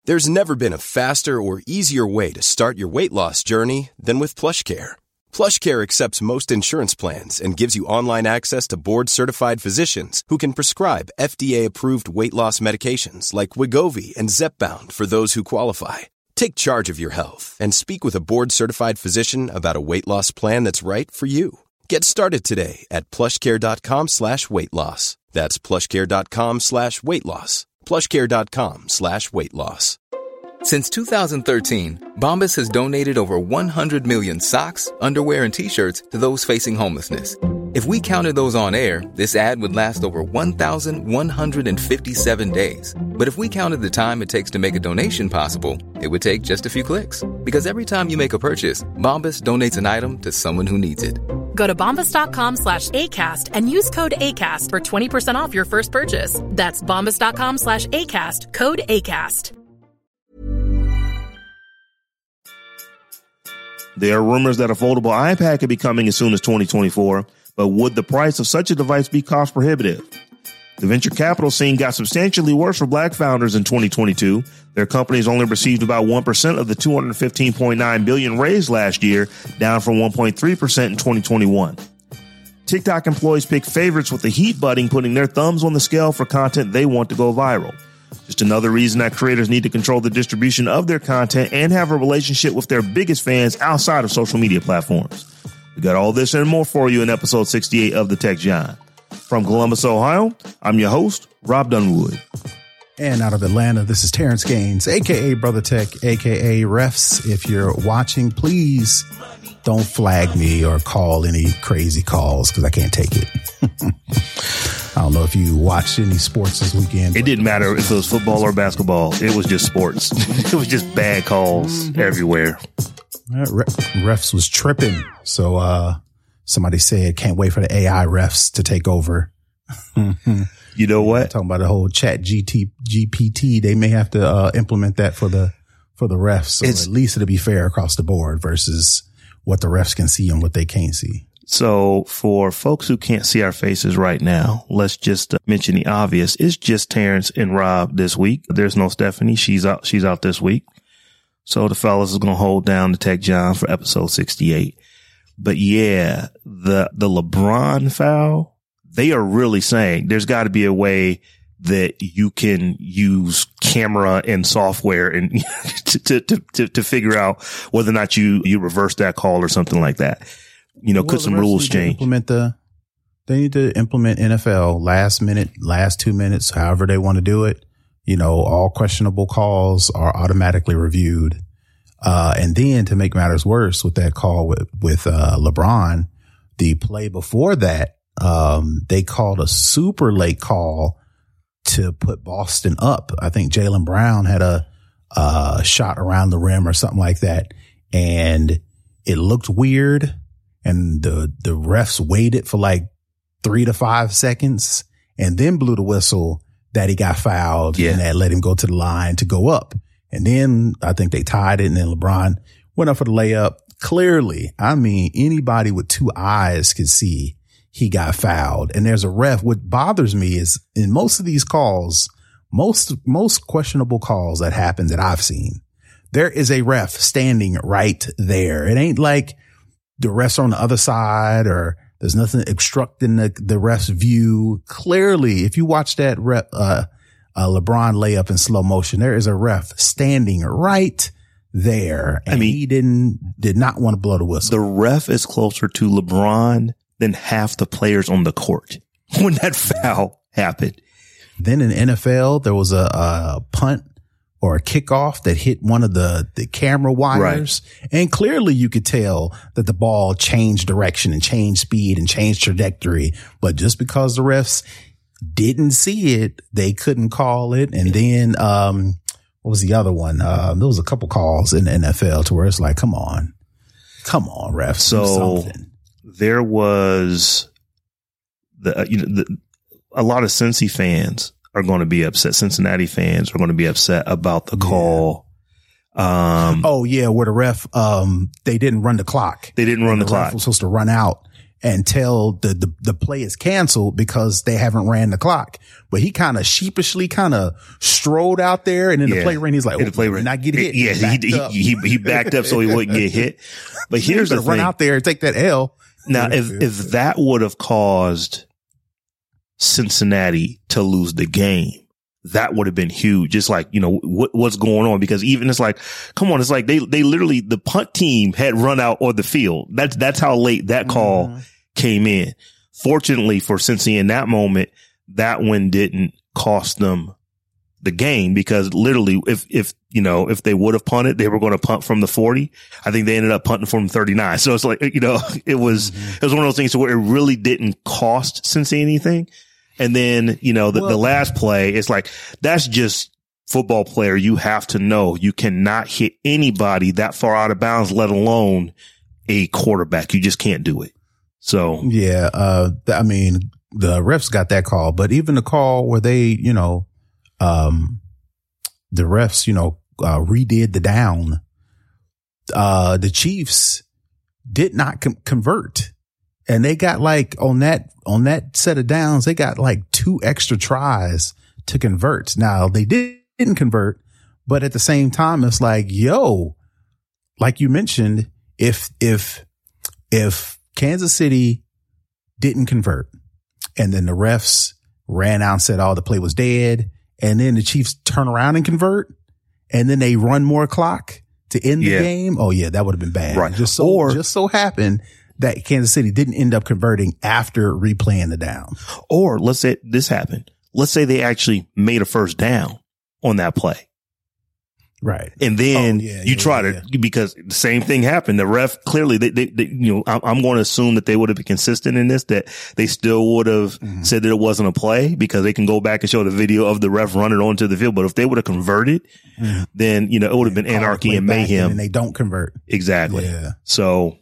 There's never been a faster or easier way to start your weight loss journey than with PlushCare. PlushCare accepts most insurance plans and gives you online access to board-certified physicians who can prescribe FDA-approved weight loss medications like Wegovy and Zepbound for those who qualify. Take charge of your health and speak with a board-certified physician about a weight loss plan that's right for you. Get started today at plushcare.com/weight-loss. That's plushcare.com/weight-loss. plushcare.com/weight-loss. Since 2013, Bombas has donated over 100 million socks, underwear, and T-shirts to those facing homelessness. If we counted those on air, this ad would last over 1,157 days. But if we counted the time it takes to make a donation possible, it would take just a few clicks. Because every time you make a purchase, Bombas donates an item to someone who needs it. Go to bombas.com/ACAST and use code ACAST for 20% off your first purchase. That's bombas.com/ACAST, code ACAST. There are rumors that a foldable iPad could be coming as soon as 2024, but would the price of such a device be cost prohibitive? The venture capital scene got substantially worse for Black founders in 2022. Their companies only received about 1% of the $215.9 billion raised last year, down from 1.3% in 2021. TikTok employees pick favorites with the heat button, putting their thumbs on the scale for content they want to go viral. Just another reason that creators need to control the distribution of their content and have a relationship with their biggest fans outside of social media platforms. We got all this and more for you in episode 68 of The Tech Giant. From Columbus, Ohio, I'm your host, Rob Dunwood. And out of Atlanta, this is Terrence Gaines, a.k.a. Brother Tech, a.k.a. Refs. If you're watching, please don't flag me or call any crazy calls because I can't take it. I don't know if you watched any sports this weekend. It didn't matter if it was football or basketball. It was just sports. It was just bad calls everywhere. Refs was tripping. So somebody said, can't wait for the AI refs to take over. You know what? Talking about the whole chat GPT. They may have to implement that for the refs. So at least it'll be fair across the board versus what the refs can see and what they can't see. So for folks who can't see our faces right now, let's just mention the obvious. It's just Terrence and Rob this week. There's no Stephanie. She's out this week. So the fellas is going to hold down the Tech John for episode 68. But yeah, the LeBron foul, they are really saying there's got to be a way that you can use camera and software and to figure out whether or not you reverse that call or something like that. You know, could some rules change? They need to implement NFL last 2 minutes, however they want to do it. You know, all questionable calls are automatically reviewed. And then to make matters worse with that call with LeBron, the play before that, they called a super late call to put Boston up. I think Jaylen Brown had a shot around the rim or something like that. And it looked weird. And the refs waited for like 3 to 5 seconds and then blew the whistle that he got fouled and that let him go to the line to go up. And then I think they tied it and then LeBron went up for the layup. Clearly, I mean, anybody with 2 eyes could see he got fouled. And there's a ref. What bothers me is in most of these calls, most questionable calls that happen that I've seen, there is a ref standing right there. It ain't like the refs are on the other side or there's nothing obstructing the ref's view. Clearly, if you watch that LeBron layup in slow motion, there is a ref standing right there. And he did not want to blow the whistle. The ref is closer to LeBron than half the players on the court when that foul happened. Then in NFL, there was a punt or a kickoff that hit one of the camera wires. Right. And clearly you could tell that the ball changed direction and changed speed and changed trajectory. But just because the refs didn't see it, they couldn't call it. And then, what was the other one? There was a couple calls in the NFL to where it's like, come on, refs. So there was a lot of Cincy fans are going to be upset. Cincinnati fans are going to be upset about the call. Where the ref, they didn't run the clock. They didn't run the clock. Ref was supposed to run out and tell the play is canceled because they haven't ran the clock. But he kind of sheepishly strolled out there, and then the play ran. He's like, not get hit. Yeah, he backed up so he wouldn't get hit. But here's the thing. Run out there and take that L. Now, if that would have caused Cincinnati to lose the game, that would have been huge. It's like, what's going on? Because even it's like, come on, it's like they literally, the punt team had run out on the field. That's how late that call came in. Fortunately for Cincy in that moment, that one didn't cost them the game, because literally if they would have punted, they were going to punt from the 40. I think they ended up punting from 39. So it's like, it was one of those things where it really didn't cost Cincy anything. And then, the last play, it's like, that's just football player. You have to know you cannot hit anybody that far out of bounds, let alone a quarterback. You just can't do it. So, yeah. I mean, the refs got that call, but even the call where they, the refs, redid the down, the Chiefs did not convert. And they got on that set of downs, they got 2 extra tries to convert. Now they didn't convert, but at the same time, it's like, like you mentioned, if Kansas City didn't convert and then the refs ran out and said, the play was dead, and then the Chiefs turn around and convert and then they run more clock to end the game. Oh yeah, that would have been bad. Right. Just so happened that Kansas City didn't end up converting after replaying the down. Or let's say this happened. Let's say they actually made a first down on that play. Right. And then because the same thing happened. The ref clearly, I'm going to assume that they would have been consistent in this, that they still would have said that it wasn't a play, because they can go back and show the video of the ref running onto the field. But if they would have converted, then, it would have been anarchy and mayhem. And they don't convert. Exactly. Yeah. So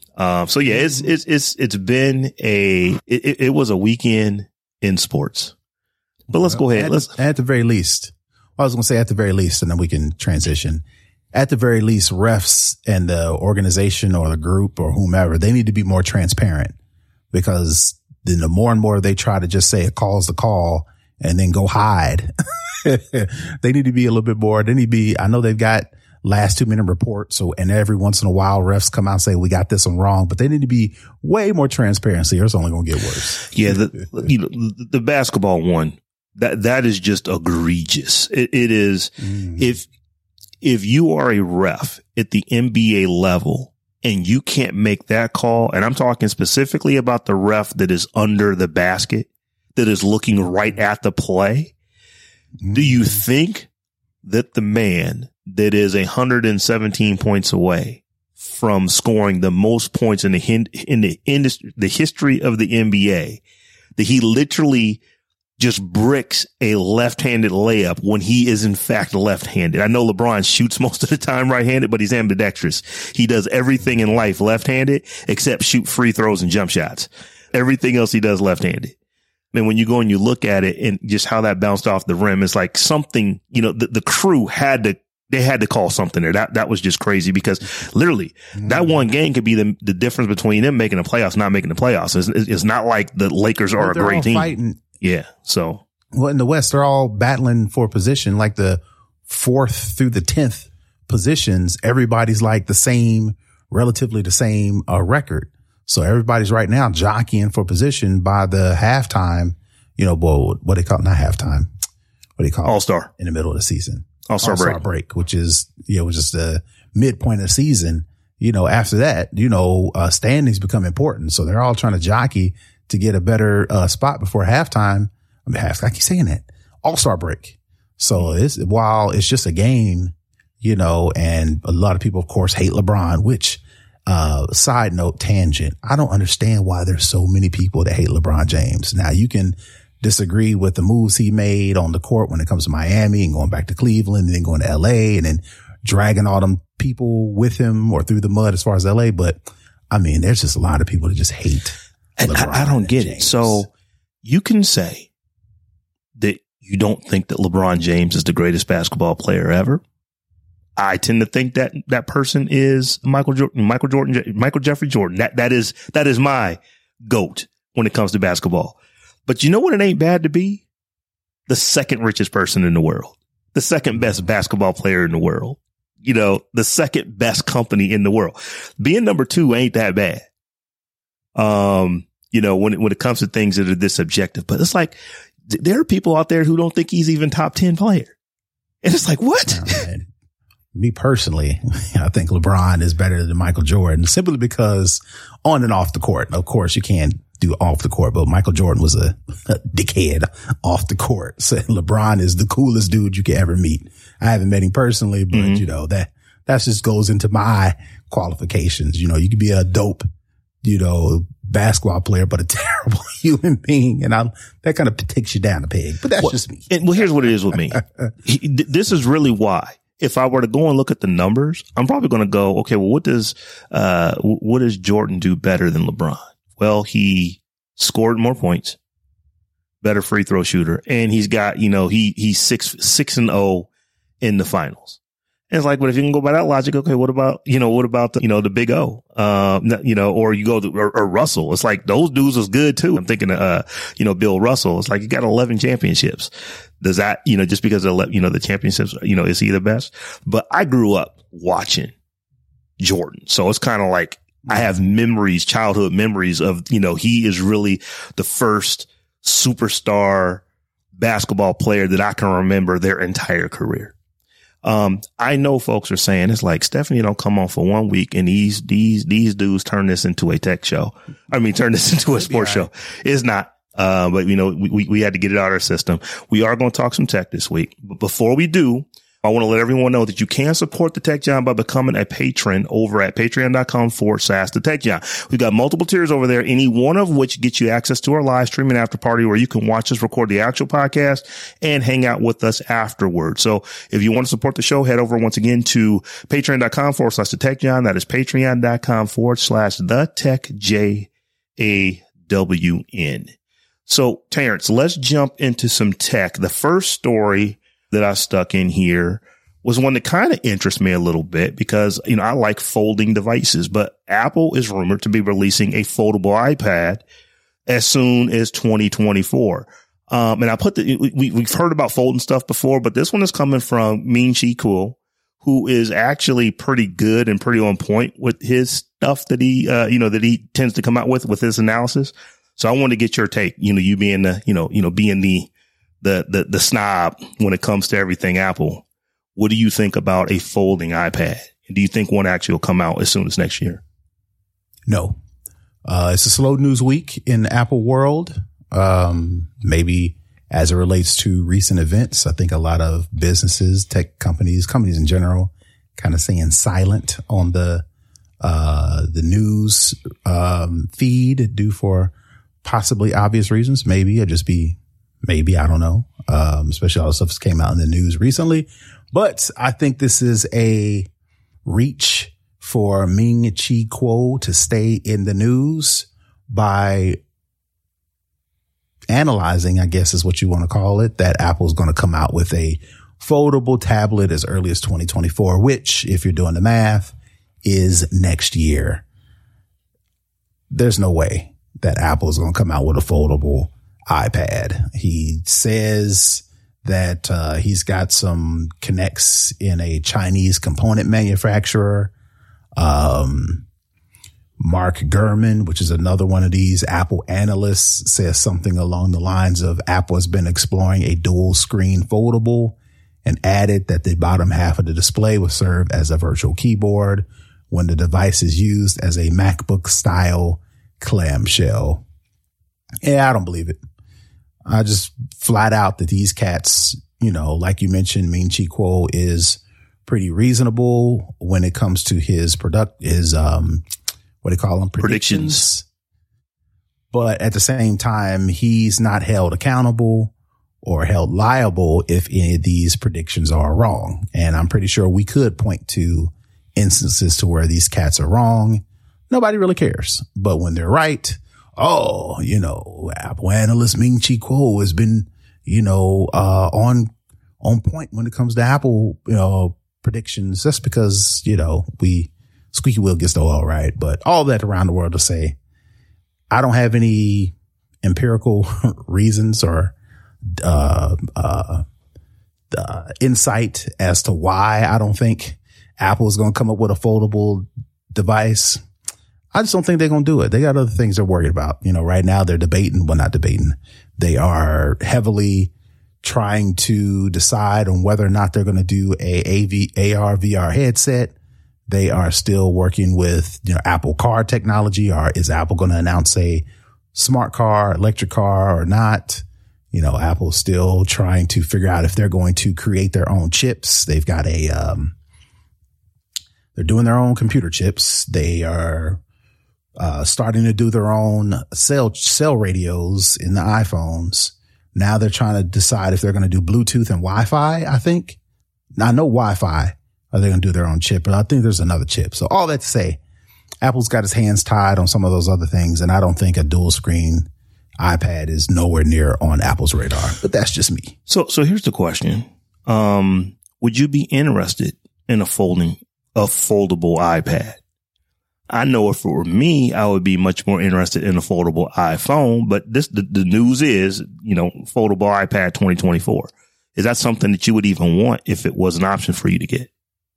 it's been it was a weekend in sports, but let's go ahead. At the very least, I was going to say at the very least, and then we can transition. At the very least, refs and the organization or the group or whomever, they need to be more transparent, because then the more and more they try to just say a call's the call and then go hide. They need to be a little bit more. They need to be, I know they've got last 2 minute reports. So, and every once in a while refs come out and say, we got this one wrong, but they need to be way more transparency, or it's only going to get worse. Yeah. The basketball one, that is just egregious. It is. If you are a ref at the NBA level and you can't make that call, and I'm talking specifically about the ref that is under the basket, that is looking right at the play, do you think that the man that is 117 points away from scoring the most points in the industry, the history of the NBA, that he literally just bricks a left-handed layup when he is in fact left-handed? I know LeBron shoots most of the time right-handed, but he's ambidextrous. He does everything in life left-handed except shoot free throws and jump shots. Everything else he does left-handed. And when you go and you look at it and just how that bounced off the rim, it's like something, the crew had to call something there. That was just crazy, because literally that one game could be the difference between them making the playoffs, not making the playoffs. It's not like the Lakers are a great team. Fighting. Yeah. So, well, in the West, they're all battling for position, like the 4th through the 10th positions. Everybody's like relatively the same record. So everybody's right now jockeying for position by the halftime, what they call it, not halftime. What do you call it? All-Star. In the middle of the season. All-Star break, which is the midpoint of the season. After that, standings become important. So they're all trying to jockey to get a better spot before halftime. I keep saying that. All-Star break. So while it's just a game, and a lot of people, of course, hate LeBron, which, side note, tangent, I don't understand why there's so many people that hate LeBron James. Now, you can disagree with the moves he made on the court when it comes to Miami and going back to Cleveland and then going to LA and then dragging all them people with him or through the mud as far as LA. But I mean, there's just a lot of people that just hate. And I don't get it. So you can say that you don't think that LeBron James is the greatest basketball player ever. I tend to think that that person is Michael Jeffrey Jordan. That is my GOAT when it comes to basketball. But you know what it ain't bad to be? The second richest person in the world, the second best basketball player in the world, you know, the second best company in the world. Being number 2 ain't that bad. You know, when it comes to things that are this subjective, but it's like there are people out there who don't think he's even top 10 player. And it's like, what? Me personally, I think LeBron is better than Michael Jordan simply because on and off the court, of course, you can't do off the court, but Michael Jordan was a dickhead off the court. So LeBron is the coolest dude you can ever meet. I haven't met him personally, but you know, that just goes into my qualifications. You know, you could be a dope, you know, basketball player, but a terrible human being. And that kind of takes you down a peg, but that's just me. And here's what it is with me. This is really why. If I were to go and look at the numbers, I'm probably going to go, okay, well, what does Jordan do better than LeBron? Well, he scored more points, better free throw shooter, and he's got, you know, he's 6-0 in the finals. And it's like, but if you can go by that logic, okay, what about the Big O, you know, or you go to, or Russell. It's like those dudes was good too. I'm thinking, Bill Russell. It's like you got 11 championships. Does that, you know, just because of, you know, the championships, you know, is he the best? But I grew up watching Jordan. So it's kind of like I have childhood memories of, you know, he is really the first superstar basketball player that I can remember their entire career. I know folks are saying it's like, Stephanie don't come on for 1 week and these dudes turn this into a tech show. I mean, turn this into a sports show. It's not. But you know, we had to get it out of our system. We are going to talk some tech this week. But before we do, I want to let everyone know that you can support the Tech John by becoming a patron over at patreon.com/the Tech John. We've got multiple tiers over there, any one of which gets you access to our live streaming after party where you can watch us record the actual podcast and hang out with us afterwards. So if you want to support the show, head over once again to patreon.com/the Tech John. That is patreon.com/the Tech JAWN. So Terrence, let's jump into some tech. The first story that I stuck in here was one that kind of interests me a little bit because, you know, I like folding devices, but Apple is rumored to be releasing a foldable iPad as soon as 2024. And I put we've heard about folding stuff before, but this one is coming from Ming-Chi Kuo, who is actually pretty good and pretty on point with his stuff that he tends to come out with his analysis. So I wanted to get your take, you know, you being being the snob when it comes to everything Apple. What do you think about a folding iPad? Do you think one actually will come out as soon as next year? No. It's a slow news week in the Apple world. Maybe as it relates to recent events, I think a lot of businesses, tech companies in general, kind of staying silent on the news, feed due for possibly obvious reasons. Maybe, I don't know. Especially all the stuff that came out in the news recently. But I think this is a reach for Ming-Chi Kuo to stay in the news by analyzing, I guess is what you want to call it, that Apple's going to come out with a foldable tablet as early as 2024, which, if you're doing the math, is next year. There's no way that Apple is going to come out with a foldable iPad. He says that he's got some connects in a Chinese component manufacturer. Mark Gurman, which is another one of these Apple analysts, says something along the lines of Apple has been exploring a dual screen foldable and added that the bottom half of the display will serve as a virtual keyboard when the device is used as a MacBook style clamshell. Yeah, I don't believe it. I just flat out that these cats, you know, like you mentioned, Ming-Chi Kuo is pretty reasonable when it comes to his what do you call them? Predictions. But at the same time, he's not held accountable or held liable if any of these predictions are wrong. And I'm pretty sure we could point to instances to where these cats are wrong. Nobody really cares. But when they're right, oh, you know, Apple analyst Ming-Chi Kuo has been, you know, on point when it comes to Apple, you know, predictions. That's because, you know, squeaky wheel gets the oil, right? But all that around the world to say, I don't have any empirical reasons or insight as to why I don't think Apple is going to come up with a foldable device. I just don't think they're going to do it. They got other things they're worried about. You know, right now they're debating. Well, not debating. They are heavily trying to decide on whether or not they're going to do a AR VR headset. They are still working with, you know, Apple Car technology, or is Apple going to announce a smart car, electric car or not? You know, Apple's still trying to figure out if they're going to create their own chips. They've got they're doing their own computer chips. They are starting to do their own cell radios in the iPhones. Now they're trying to decide if they're going to do Bluetooth and Wi-Fi, I think. Now, I know Wi-Fi, are they going to do their own chip, but I think there's another chip. So all that to say, Apple's got his hands tied on some of those other things, and I don't think a dual screen iPad is nowhere near on Apple's radar, but that's just me. So here's the question. Would you be interested in a foldable iPad? I know if it were me, I would be much more interested in a foldable iPhone, but the news is, you know, foldable iPad 2024. Is that something that you would even want if it was an option for you to get?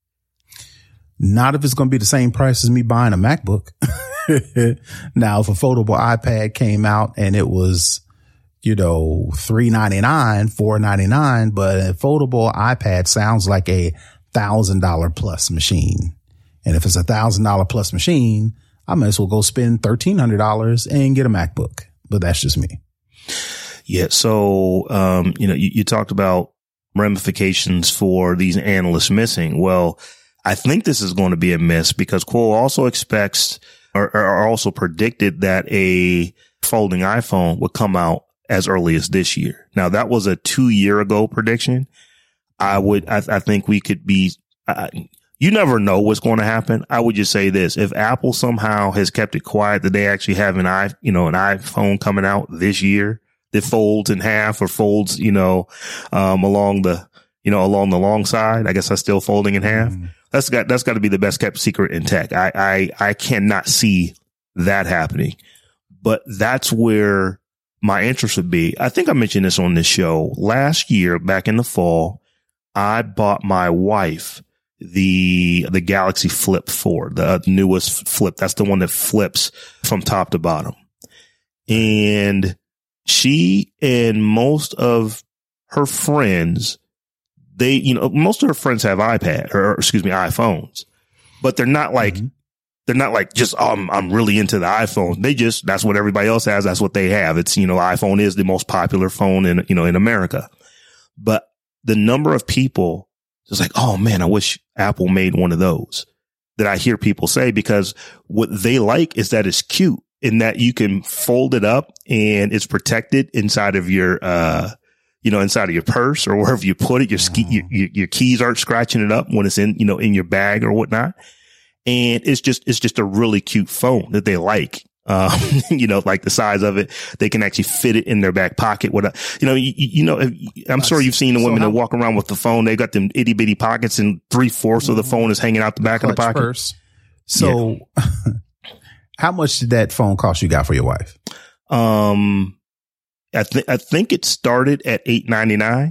Not if it's going to be the same price as me buying a MacBook. Now, if a foldable iPad came out and it was, you know, $399, $499, but a foldable iPad sounds like a $1,000 plus machine. And if it's $1,000 plus machine, I might as well go spend $1,300 and get a MacBook. But that's just me. Yeah. So, you know, you talked about ramifications for these analysts missing. Well, I think this is going to be a miss because Quo also expects or also predicted that a folding iPhone would come out as early as this year. Now, that was a 2-year ago prediction. I think we could be, you never know what's going to happen. I would just say this. If Apple somehow has kept it quiet that they actually have an iPhone coming out this year that folds in half or folds, along the long side, I guess that's still folding in half. That's got to be the best kept secret in tech. I cannot see that happening, but that's where my interest would be. I think I mentioned this on this show last year, back in the fall. I bought my wife the Galaxy Flip 4, the newest flip. That's the one that flips from top to bottom. And she and most of her friends, most of her friends have iPhones, but they're not like, just, I'm really into the iPhone. That's what everybody else has. That's what they have. It's, iPhone is the most popular phone in America. But the number of people just like, oh man, I wish Apple made one of those, that I hear people say, because what they like is that it's cute in that you can fold it up and it's protected inside of your, inside of your purse or wherever you put it. Your keys aren't scratching it up when it's in your bag or whatnot. And it's just a really cute phone that they like. Like the size of it, they can actually fit it in their back pocket. I'm sure you've seen the women that walk around with the phone. They got them itty bitty pockets and 3/4 of the phone is hanging out the back of the pocket. Purse. So how much did that phone cost you got for your wife? I think it started at $899.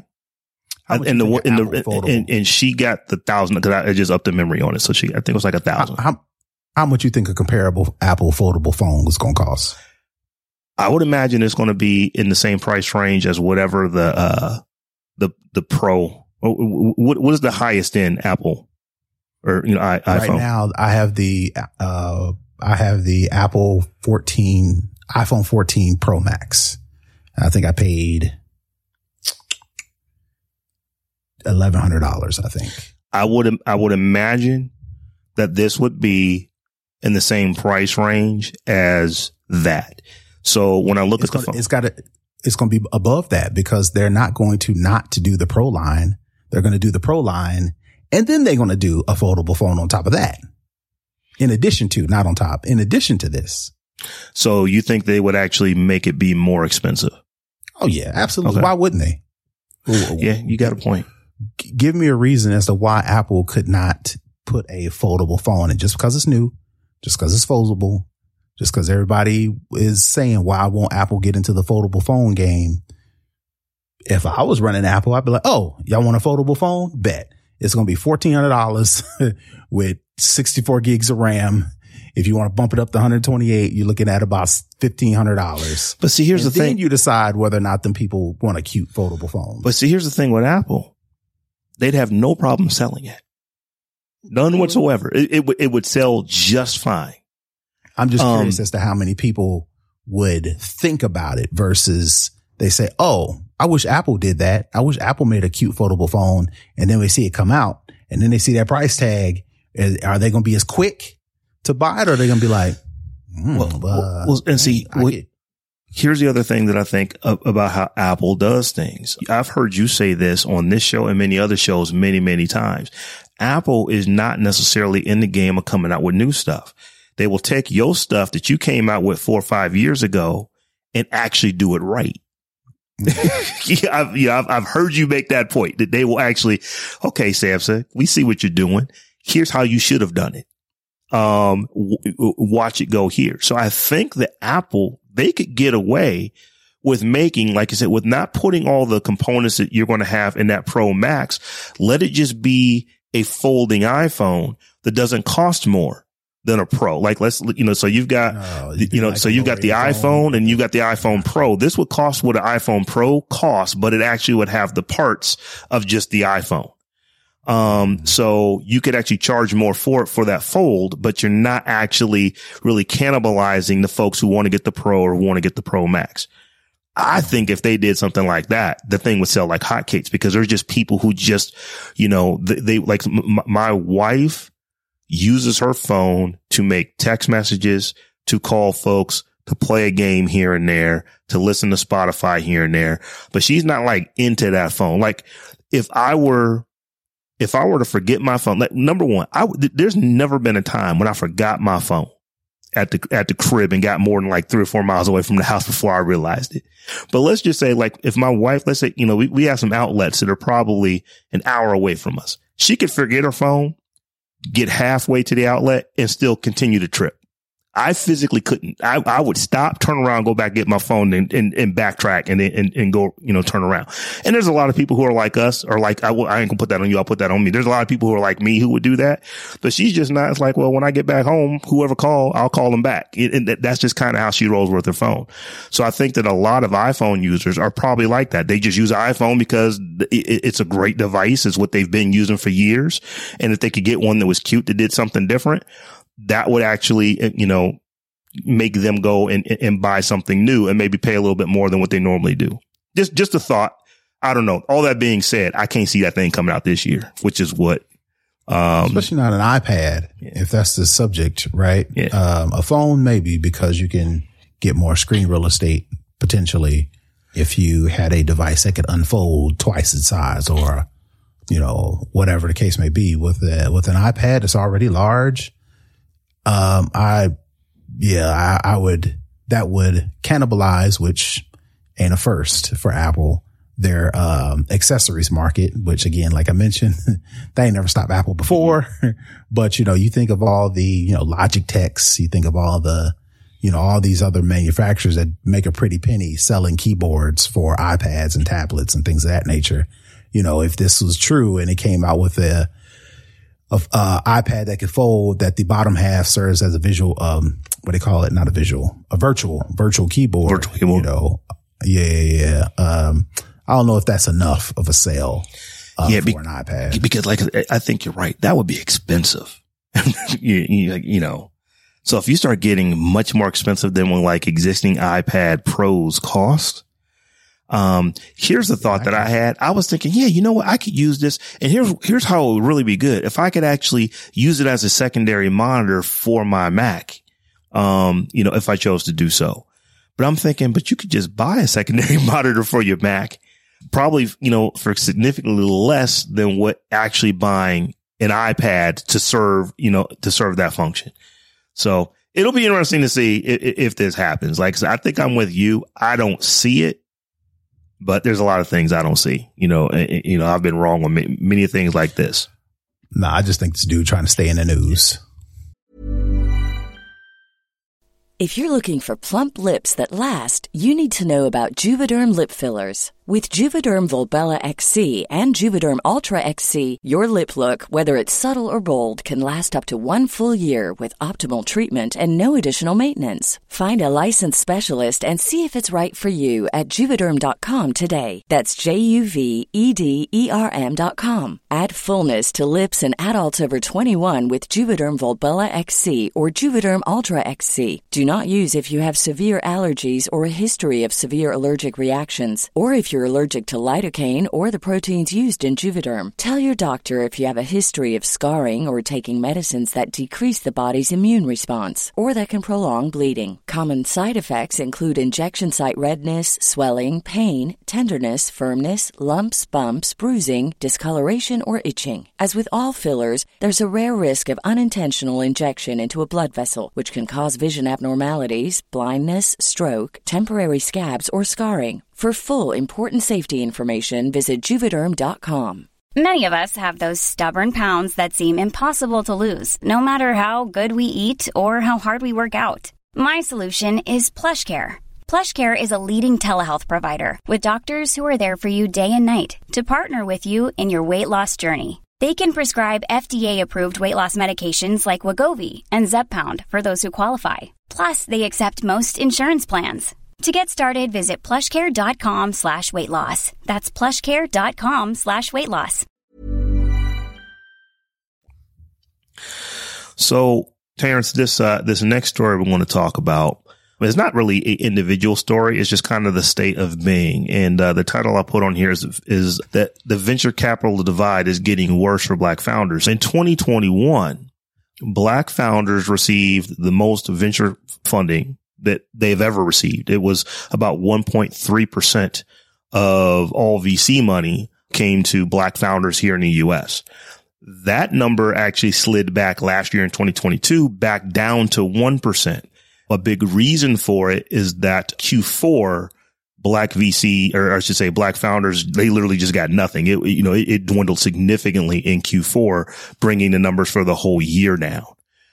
And she got the 1,000 because I just upped the memory on it. So I think it was like 1,000. How much you think a comparable Apple foldable phone was going to cost? I would imagine it's going to be in the same price range as whatever the Pro. What is the highest end Apple or iPhone? Right now, I have the Apple iPhone 14 Pro Max. I think I paid $1,100. I think I would imagine that this would be in the same price range as that. So when I look at the phone, it's going to be above that because they're not going to not to do the Pro line. They're going to do the Pro line and then they're going to do a foldable phone on top of that. In addition to, not on top, in addition to this. So you think they would actually make it be more expensive? Oh yeah, absolutely. Okay. Why wouldn't they? Yeah, you got a point. Give me a reason as to why Apple could not put a foldable phone in just because it's new, just because it's foldable, just because everybody is saying, why won't Apple get into the foldable phone game? If I was running Apple, I'd be like, oh, y'all want a foldable phone? Bet. It's going to be $1,400 with 64 gigs of RAM. If you want to bump it up to 128, you're looking at about $1,500. But see, here's the thing. Then you decide whether or not them people want a cute foldable phone. But see, here's the thing with Apple. They'd have no problem selling it. None whatsoever. It would sell just fine. I'm just curious as to how many people would think about it versus they say, oh, I wish Apple did that. I wish Apple made a cute foldable phone. And then we see it come out and then they see that price tag. Are they going to be as quick to buy it, or are they going to be like, here's the other thing that I think about how Apple does things. I've heard you say this on this show and many other shows many, many times. Apple is not necessarily in the game of coming out with new stuff. They will take your stuff that you came out with 4 or 5 years ago and actually do it right. I've heard you make that point, that they will actually, okay, Samsung, we see what you're doing. Here's how you should have done it. Watch it go here. So I think that Apple, they could get away with making, like I said, with not putting all the components that you're going to have in that Pro Max. Let it just be a folding iPhone that doesn't cost more than a Pro. Like so you've got, so you've got the iPhone and you got the iPhone Pro. This would cost what an iPhone Pro costs, but it actually would have the parts of just the iPhone. So you could actually charge more for it for that fold, but you're not actually really cannibalizing the folks who want to get the Pro or want to get the Pro Max. I think if they did something like that, the thing would sell like hotcakes, because there's just people who just, they like my wife uses her phone to make text messages, to call folks, to play a game here and there, to listen to Spotify here and there, but she's not like into that phone. Like if I were to forget my phone, like number one, there's never been a time when I forgot my phone at the crib and got more than like 3 or 4 miles away from the house before I realized it. But let's just say, like, if my wife, let's say, we have some outlets that are probably an hour away from us. She could forget her phone, get halfway to the outlet, and still continue to trip. I physically couldn't. I would stop, turn around, go back, get my phone and backtrack and go, turn around. And there's a lot of people who are like us, or like, I ain't gonna put that on you. I'll put that on me. There's a lot of people who are like me who would do that, but she's just not. It's like, well, when I get back home, whoever I'll call them back. And that's just kind of how she rolls with her phone. So I think that a lot of iPhone users are probably like that. They just use an iPhone because it's a great device. It's what they've been using for years. And if they could get one that was cute, that did something different, that would actually, make them go and buy something new and maybe pay a little bit more than what they normally do. Just a thought. I don't know. All that being said, I can't see that thing coming out this year, which is what, especially not an iPad, if that's the subject, right? Yeah. A phone, maybe, because you can get more screen real estate potentially if you had a device that could unfold twice its size, or, whatever the case may be. With an iPad, it's already large. That would cannibalize, which ain't a first for Apple, their accessories market, which again, like I mentioned, they ain't never stopped Apple before. But, you think of all the, Logitechs, you think of all the, all these other manufacturers that make a pretty penny selling keyboards for iPads and tablets and things of that nature. If this was true and it came out with a iPad that could fold, that the bottom half serves as a visual, what do they call it? Not a visual, a virtual keyboard. Virtual keyboard. Yeah. I don't know if that's enough of a sale for an iPad. Because I think you're right. That would be expensive. So if you start getting much more expensive than what like existing iPad Pros cost, here's the thought that I had. I was thinking, you know what? I could use this. And here's how it would really be good. If I could actually use it as a secondary monitor for my Mac, if I chose to do so. But I'm thinking, but you could just buy a secondary monitor for your Mac, probably, for significantly less than what actually buying an iPad to serve that function. So it'll be interesting to see if this happens. Like, I think I'm with you. I don't see it, but there's a lot of things I don't see. I've been wrong on many things like this. No, I just think this dude trying to stay in the news. If you're looking for plump lips that last, you need to know about Juvederm lip fillers. With Juvederm Volbella XC and Juvederm Ultra XC, your lip look, whether it's subtle or bold, can last up to 1 full year with optimal treatment and no additional maintenance. Find a licensed specialist and see if it's right for you at Juvederm.com today. That's JUVEDERM.com. Add fullness to lips in adults over 21 with Juvederm Volbella XC or Juvederm Ultra XC. Do not use if you have severe allergies or a history of severe allergic reactions, or if you're allergic to lidocaine or the proteins used in Juvederm. Tell your doctor if you have a history of scarring or taking medicines that decrease the body's immune response or that can prolong bleeding. Common side effects include injection site redness, swelling, pain, tenderness, firmness, lumps, bumps, bruising, discoloration, or itching. As with all fillers, there's a rare risk of unintentional injection into a blood vessel, which can cause vision abnormalities, blindness, stroke, temporary scabs, or scarring. For full, important safety information, visit Juvederm.com. Many of us have those stubborn pounds that seem impossible to lose, no matter how good we eat or how hard we work out. My solution is PlushCare. PlushCare is a leading telehealth provider with doctors who are there for you day and night to partner with you in your weight loss journey. They can prescribe FDA-approved weight loss medications like Wegovy and Zepbound for those who qualify. Plus, they accept most insurance plans. To get started, visit plushcare.com/weightloss. That's plushcare.com/weightloss. So, Terrence, this next story we want to talk about is not really an individual story. It's just kind of the state of being. And the title I put on here is that the venture capital divide is getting worse for Black founders. In 2021, Black founders received the most venture funding that they've ever received. It was about 1.3% of all VC money came to Black founders here in the U.S. That number actually slid back last year in 2022, back down to 1%. A big reason for it is that Q4 Black VC, or I should say Black founders, they literally just got nothing. It dwindled significantly in Q4, bringing the numbers for the whole year down.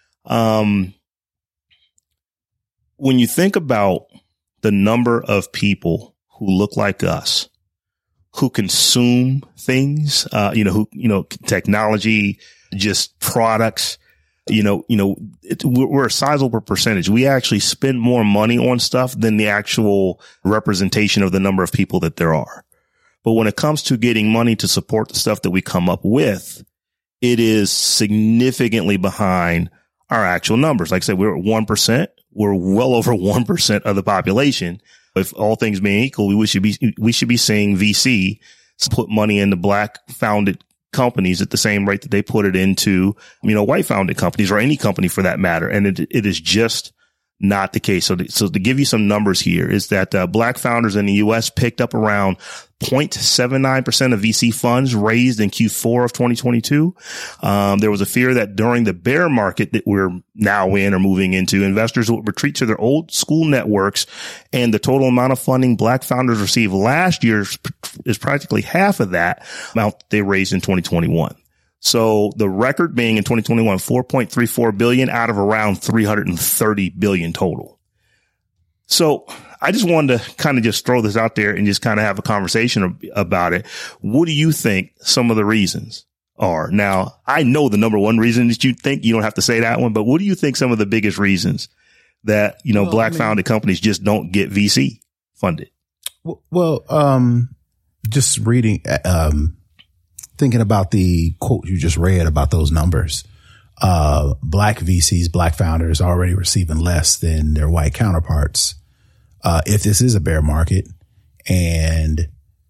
When you think about the number of people who look like us, who consume things, technology, just products, we're a sizable percentage. We actually spend more money on stuff than the actual representation of the number of people that there are. But when it comes to getting money to support the stuff that we come up with, it is significantly behind our actual numbers. Like I said, we're at 1%. We're well over 1% of the population. If all things being equal, we should be seeing VC put money into Black founded companies at the same rate that they put it into, white founded companies or any company for that matter. And it is just not the case. So to give you some numbers here is that Black founders in the U.S. picked up around 0.79% of VC funds raised in Q4 of 2022. There was a fear that during the bear market that we're now in or moving into, investors would retreat to their old school networks, and the total amount of funding Black founders received last year is practically half of that amount they raised in 2021. So the record being in 2021, $4.34 billion out of around $330 billion total. So I just wanted to kind of just throw this out there and just kind of have a conversation about it. What do you think some of the reasons are? Now, I know the number one reason that you think, you don't have to say that one, but what do you think some of the biggest reasons that, Black founded companies just don't get VC funded? Well, just reading, thinking about the quote you just read about those numbers, Black VCs, Black founders already receiving less than their white counterparts. If this is a bear market and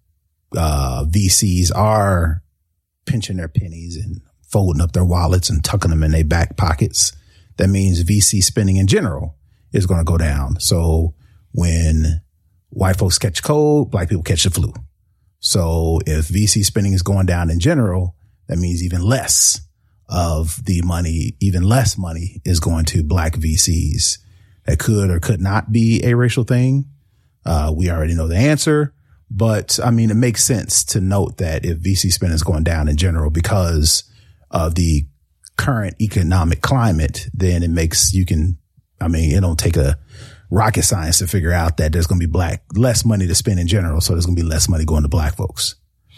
VCs are pinching their pennies and folding up their wallets and tucking them in their back pockets, that means VC spending in general is going to go down. So when white folks catch cold, Black people catch the flu. So if VC spending is going down in general, that means even less of the money, even less money is going to Black VCs. That could or could not be a racial thing. We already know the answer, but it makes sense to note that if VC spending is going down in general because of the current economic climate, then it makes, you can I mean, it don't take a rocket science to figure out that there's going to be less money to spend in general. So there's going to be less money going to black folks.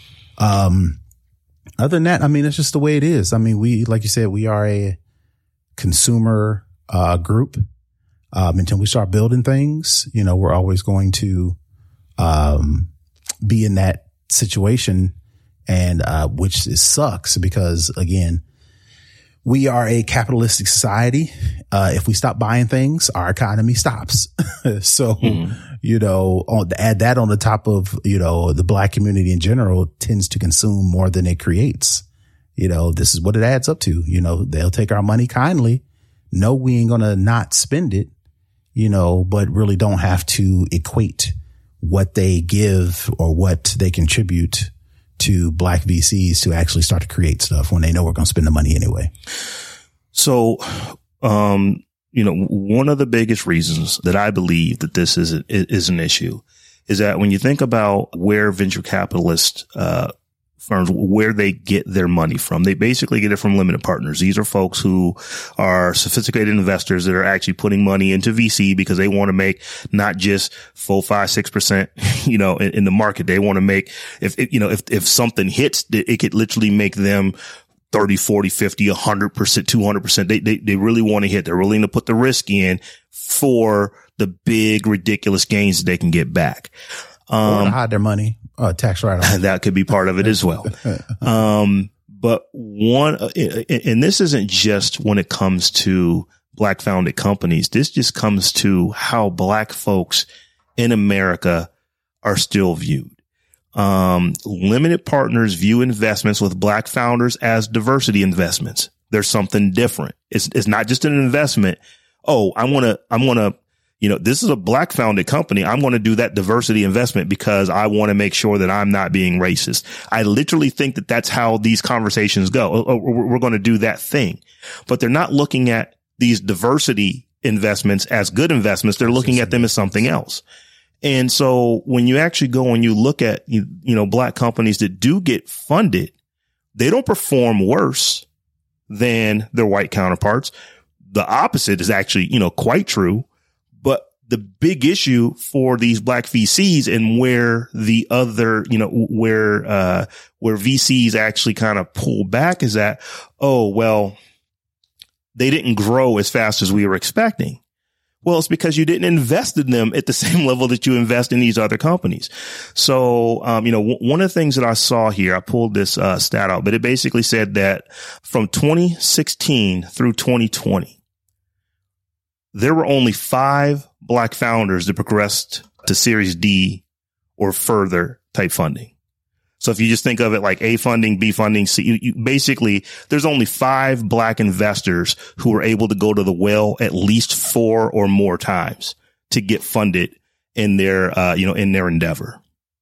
Other than that, I mean, it's just the way it is. I mean, like you said, we are a consumer, group. Until we start building things, you know, we're always going to, be in that situation, and, which sucks because again, we are a capitalistic society. If we stop buying things, our economy stops. So, you know, add that on the top of, you know, the black community in general tends to consume more than it creates. You know, this is what it adds up to. You know, they'll take our money kindly. No, we ain't going to not spend it, you know, but really don't have to equate what they give or what they contribute to black VCs to actually start to create stuff when they know we're going to spend the money anyway. So, you know, one of the biggest reasons that I believe that this is an issue is that when you think about where venture capitalist, firms, where they get their money from, they basically get it from limited partners. These are folks who are sophisticated investors that are actually putting money into VC because they want to make not just 4, 5, 6%, you know, in the market. They want to make, if something hits, it could literally make them 30, 40, 50, 100%, 200%. They really want to hit. They're willing to put the risk in for the big, ridiculous gains that they can get back. Or to hide their money. Tax write-off. That could be part of it as well. But and this isn't just when it comes to black founded companies. This just comes to how black folks in America are still viewed. Limited partners view investments with black founders as diversity investments. There's something different. It's not just an investment. Oh, I want to, you know, this is a black founded company. I'm going to do that diversity investment because I want to make sure that I'm not being racist. I literally think that that's how these conversations go. Oh, we're going to do that thing, but they're not looking at these diversity investments as good investments. They're looking at them as something else. And so when you actually go and you look at, you know, black companies that do get funded, they don't perform worse than their white counterparts. The opposite is actually, you know, quite true. But the big issue for these black VCs and where the other, you know, where VCs actually kind of pull back is that, oh, well, they didn't grow as fast as we were expecting. Well, it's because you didn't invest in them at the same level that you invest in these other companies. So, you know, one of the things that I saw here, I pulled this stat out, but it basically said that from 2016 through 2020, there were only 5 black founders that progressed to Series D or further type funding. So if you just think of it like A funding, B funding, C, basically there's only 5 black investors who were able to go to the well at least 4 or more times to get funded in their, in their endeavor.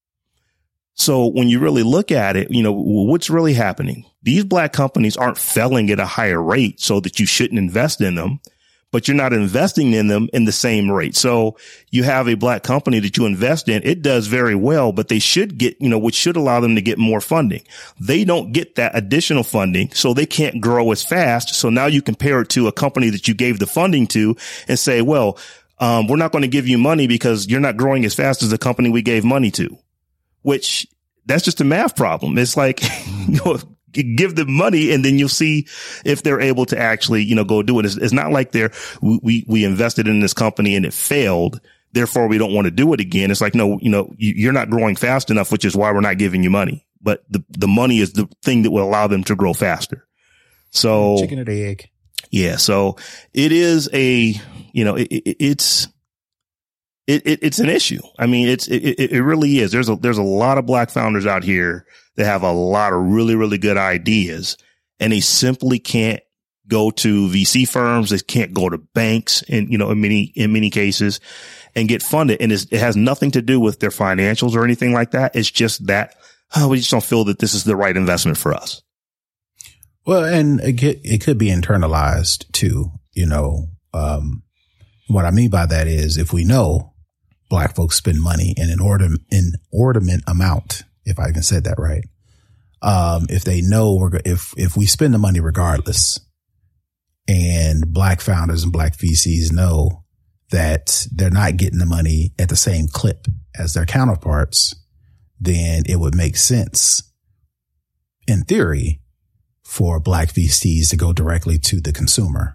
So when you really look at it, you know, what's really happening? These black companies aren't failing at a higher rate so that you shouldn't invest in them, but you're not investing in them in the same rate. So you have a black company that you invest in. It does very well, but they should get, you know, which should allow them to get more funding. They don't get that additional funding, so they can't grow as fast. So now you compare it to a company that you gave the funding to and say, well, we're not going to give you money because you're not growing as fast as the company we gave money to, which that's just a math problem. It's like, you know, give them money and then you'll see if they're able to actually, you know, go do it. It's not like we invested in this company and it failed, therefore we don't want to do it again. It's like, no, you know, you're not growing fast enough, which is why we're not giving you money. But the money is the thing that will allow them to grow faster. So chicken or the egg. Yeah. So it is a, you know, it's an issue. I mean, it really is. There's a lot of black founders out here that have a lot of really, really good ideas, and they simply can't go to VC firms. They can't go to banks and, you know, in many cases and get funded. And it has nothing to do with their financials or anything like that. It's just that, we just don't feel that this is the right investment for us. Well, and it could be internalized too. You know, what I mean by that is if we know black folks spend money in an inordinate amount, if I even said that right. If they know if we spend the money regardless and Black founders and Black VCs know that they're not getting the money at the same clip as their counterparts, then it would make sense, in theory, for Black VCs to go directly to the consumer.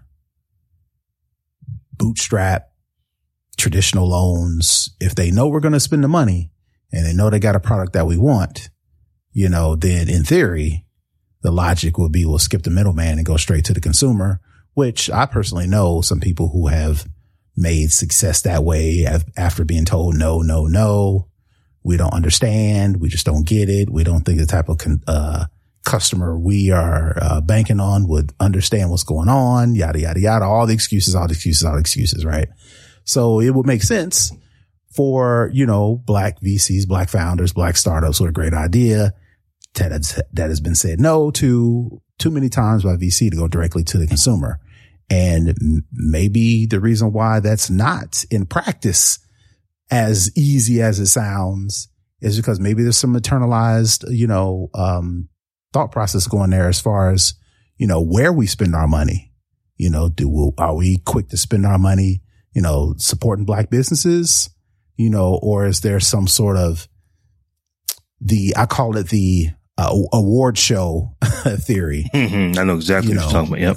Bootstrap, traditional loans, if they know we're going to spend the money and they know they got a product that we want, you know, then in theory, the logic would be we'll skip the middleman and go straight to the consumer, which I personally know some people who have made success that way after being told, no, we don't understand. We just don't get it. We don't think the type of customer we are banking on would understand what's going on, yada, yada, yada, all the excuses, right? So it would make sense for, you know, Black VCs, Black founders, Black startups with a great idea that has been said no to too many times by VC to go directly to the consumer. And maybe the reason why that's not in practice as easy as it sounds is because maybe there's some internalized, you know, thought process going there as far as, you know, where we spend our money. You know, are we quick to spend our money, you know, supporting Black businesses, you know, or is there some sort of I call it the award show theory. Mm-hmm. I know exactly what you're talking about. Yep.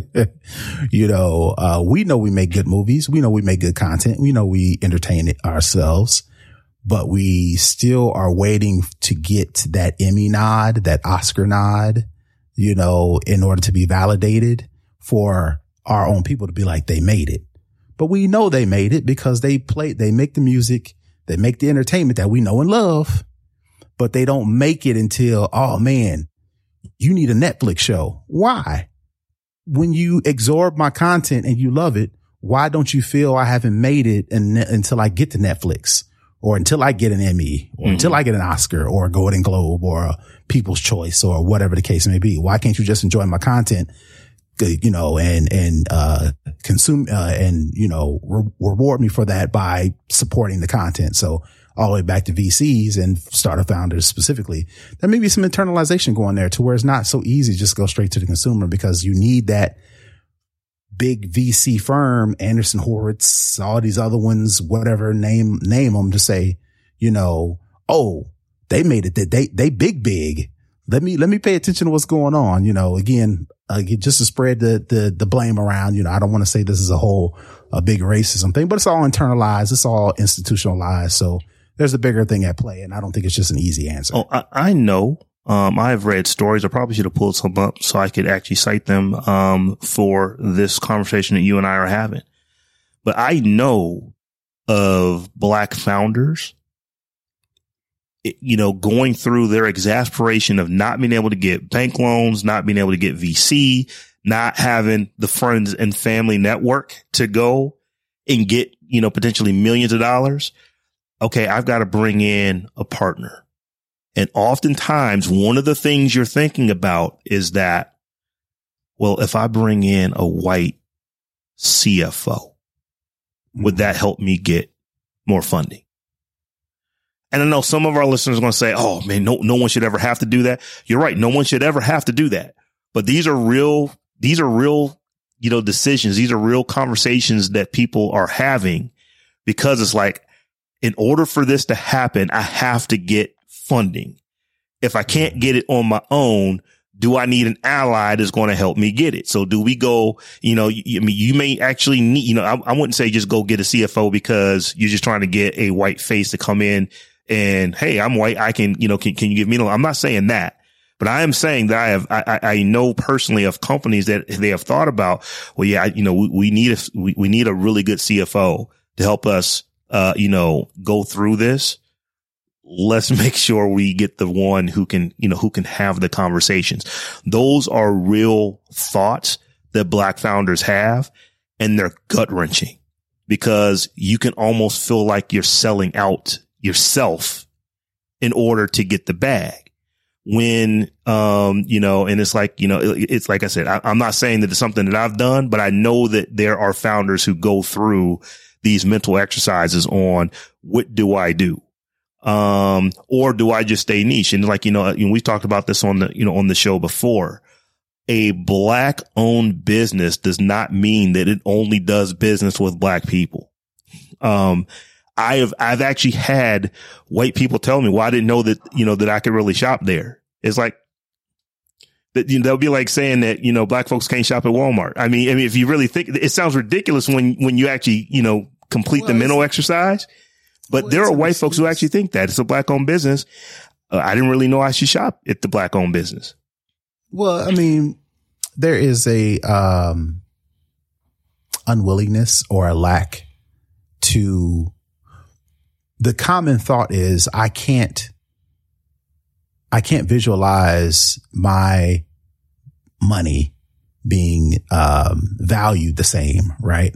You know, we know we make good movies. We know we make good content. We know we entertain ourselves, but we still are waiting to get that Emmy nod, that Oscar nod, you know, in order to be validated for our own people to be like, they made it. But we know they made it because they make the music, they make the entertainment that we know and love, but they don't make it until, oh man, you need a Netflix show. Why? When you absorb my content and you love it, why don't you feel I haven't made it until I get to Netflix or until I get an Emmy or until I get an Oscar or a Golden Globe or a People's Choice or whatever the case may be? Why can't you just enjoy my content, you know, and consume, and, you know, reward me for that by supporting the content? So all the way back to VCs and startup founders specifically, there may be some internalization going there to where it's not so easy to just go straight to the consumer because you need that big VC firm, Andreessen Horowitz, all these other ones, whatever, name them, to say, you know, oh, they made it, they big. Let me pay attention to what's going on. You know, again, just to spread the blame around. You know, I don't want to say this is a big racism thing, but it's all internalized. It's all institutionalized. So there's a bigger thing at play, and I don't think it's just an easy answer. Oh, I know. I've read stories. I probably should have pulled some up so I could actually cite them for this conversation that you and I are having. But I know of Black founders, you know, going through their exasperation of not being able to get bank loans, not being able to get VC, not having the friends and family network to go and get, you know, potentially millions of dollars. Okay, I've got to bring in a partner. And oftentimes one of the things you're thinking about is that, well, if I bring in a white CFO, would that help me get more funding? And I know some of our listeners are going to say, oh man, no one should ever have to do that. You're right. No one should ever have to do that. But these are real, you know, decisions. These are real conversations that people are having because it's like, in order for this to happen, I have to get funding. If I can't get it on my own, do I need an ally that's going to help me get it? So do we go, you know, you may actually need, you know, I wouldn't say just go get a CFO because you're just trying to get a white face to come in and, hey, I'm white. I can, you know, can you give me I'm not saying that, but I am saying that I know personally of companies that they have thought about, well, yeah, you know, we need a really good CFO to help us, you know, go through this. Let's make sure we get the one who can have the conversations. Those are real thoughts that Black founders have, and they're gut wrenching because you can almost feel like you're selling out yourself in order to get the bag. When, you know, and it's like, you know, it's like I said, I'm not saying that it's something that I've done, but I know that there are founders who go through these mental exercises on what do I do? Or do I just stay niche? And like, you know, we've talked about this on the show before. a black owned business does not mean that it only does business with black people. I've actually had white people tell me, well, I didn't know that, that I could really shop there. It's like that, they'll be like saying that, black folks can't shop at Walmart. I mean, if you really think, it sounds ridiculous when you actually, complete the mental exercise, but there are white folks who actually think that it's a black owned business. I didn't really know I should shop at the black owned business. Well, I mean, there is a unwillingness or a lack to, the common thought is I can't visualize my money being valued the same, right?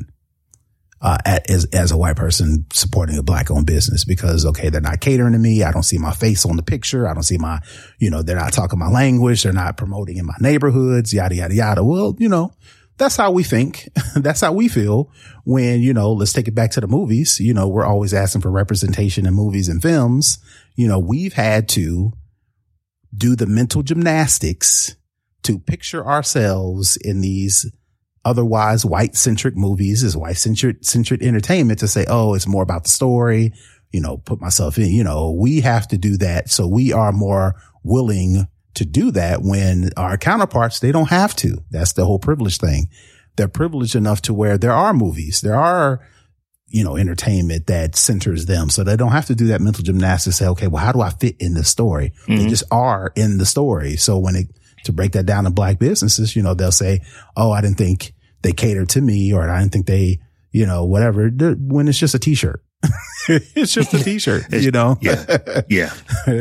As a white person supporting a black owned business, because, okay, they're not catering to me. I don't see my face on the picture. I don't see my, they're not talking my language. They're not promoting in my neighborhoods, yada, yada, yada. Well, that's how we think. That's how we feel when, let's take it back to the movies. We're always asking for representation in movies and films. We've had to do the mental gymnastics to picture ourselves in these otherwise white centric movies, is white centric entertainment, to say, oh, it's more about the story, put myself in, we have to do that. So we are more willing to do that when our counterparts, they don't have to. That's the whole privilege thing. They're privileged enough to where there are movies, there are, entertainment that centers them. So they don't have to do that mental gymnastics, say, okay, well, how do I fit in the story? Mm-hmm. They just are in the story. So to break that down to black businesses, they'll say, oh, I didn't think they catered to me, or I didn't think they, whatever, when it's just a t-shirt. It's just a t-shirt, Yeah.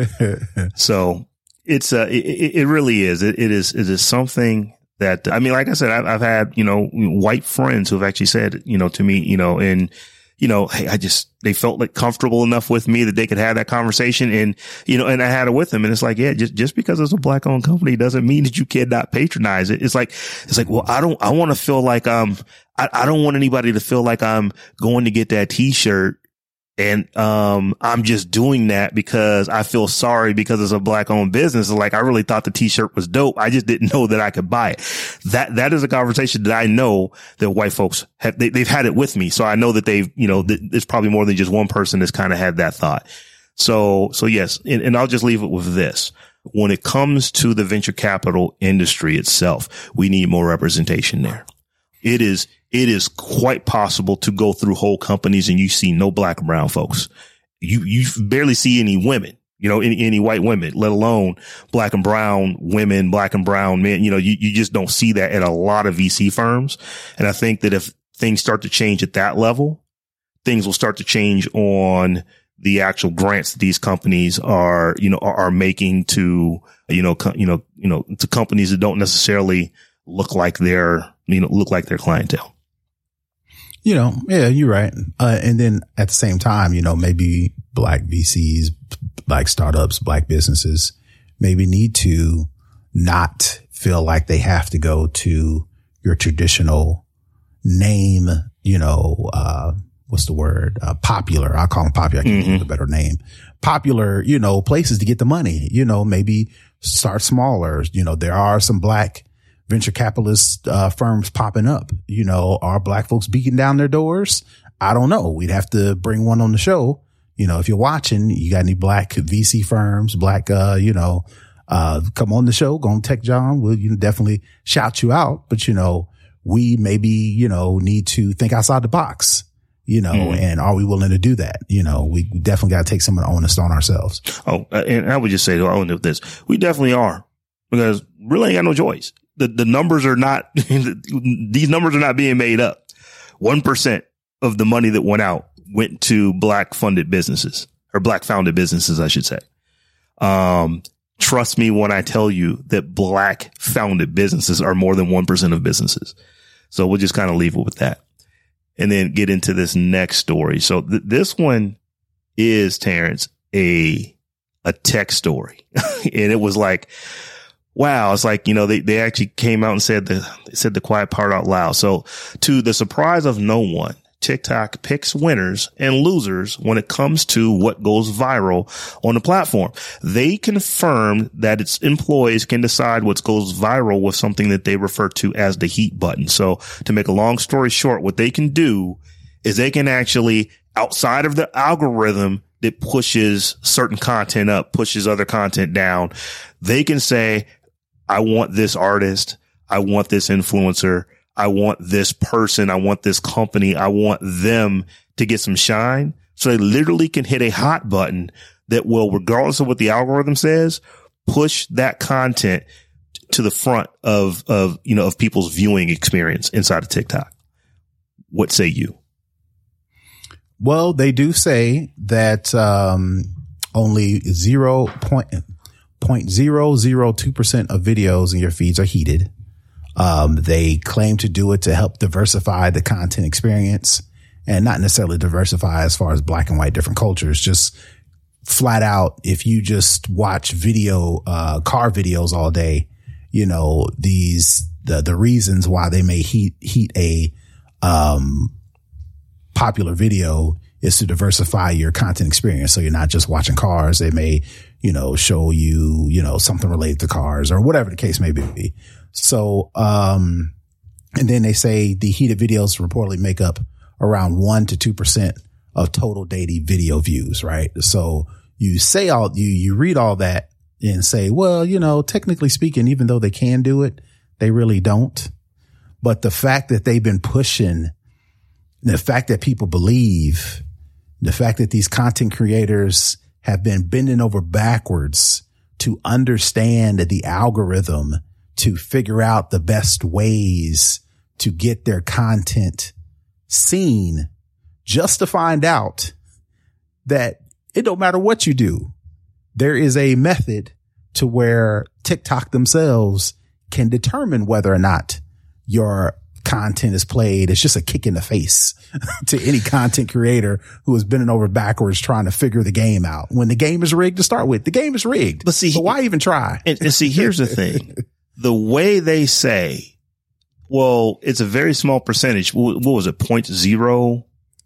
So it's, it really is. It is something that, I mean, like I said, I've had, white friends who have actually said, to me, and, hey, they felt like comfortable enough with me that they could have that conversation, and, and I had it with them, and it's like, yeah, just because it's a black owned company doesn't mean that you cannot patronize it. It's like, well, I want to feel like, I don't want anybody to feel like I'm going to get that t-shirt and, I'm just doing that because I feel sorry because it's a black owned business. Like, I really thought the t-shirt was dope. I just didn't know that I could buy it. That is a conversation that I know that white folks have, they've had it with me. So I know that there's probably more than just one person that's kind of had that thought. So yes. And I'll just leave it with this. When it comes to the venture capital industry itself, we need more representation there. It is quite possible to go through whole companies and you see no black and brown folks. You barely see any women, any white women, let alone black and brown women, black and brown men. You just don't see that at a lot of VC firms. And I think that if things start to change at that level, things will start to change on the actual grants that these companies are making to, to companies that don't necessarily look like their clientele. Yeah, you're right. And then at the same time, maybe black VCs, black startups, black businesses maybe need to not feel like they have to go to your traditional name, what's the word? Popular. I'll call them popular. I can't think of a better name. Popular, places to get the money, maybe start smaller. There are some black venture capitalist firms popping up. Are black folks beating down their doors? I don't know. We'd have to bring one on the show. If you're watching, you got any black VC firms, black, come on the show, go on Tech John. We'll definitely shout you out. But, we maybe, need to think outside the box, and are we willing to do that? We definitely got to take some of the onus on ourselves. Oh, and I would just say, I wonder if this, we definitely are, because really ain't got no choice. The numbers are not, these numbers are not being made up. 1% of the money that went out went to black funded businesses, or black founded businesses, I should say. Trust me when I tell you that black founded businesses are more than 1% of businesses. So we'll just kind of leave it with that and then get into this next story. So this one is, Terrence, a tech story. And it was like, wow. It's like, they actually came out and said the quiet part out loud. So to the surprise of no one, TikTok picks winners and losers when it comes to what goes viral on the platform. They confirmed that its employees can decide what goes viral with something that they refer to as the heat button. So to make a long story short, what they can do is they can actually, outside of the algorithm that pushes certain content up, pushes other content down, they can say, I want this artist, I want this influencer, I want this person, I want this company, I want them to get some shine. So they literally can hit a hot button that will, regardless of what the algorithm says, push that content to the front of people's viewing experience inside of TikTok. What say you? Well, they do say that only 0.002% of videos in your feeds are heated. They claim to do it to help diversify the content experience, and not necessarily diversify as far as black and white different cultures. Just flat out, if you just watch car videos all day, the reasons why they may heat a popular video is to diversify your content experience. So you're not just watching cars. They may, show you, something related to cars or whatever the case may be. So, and then they say the heated videos reportedly make up around 1 to 2% of total daily video views, right? So you say you read all that and say, well, technically speaking, even though they can do it, they really don't. But the fact that they've been pushing, the fact that people believe, the fact that these content creators have been bending over backwards to understand the algorithm, to figure out the best ways to get their content seen, just to find out that it don't matter what you do. There is a method to where TikTok themselves can determine whether or not your content is played. It's just a kick in the face to any content creator who is bending over backwards trying to figure the game out. When the game is rigged to start with, the game is rigged. But see, so why even try? And see, here's the thing. The way they say, well, it's a very small percentage. What was it? 0.02%?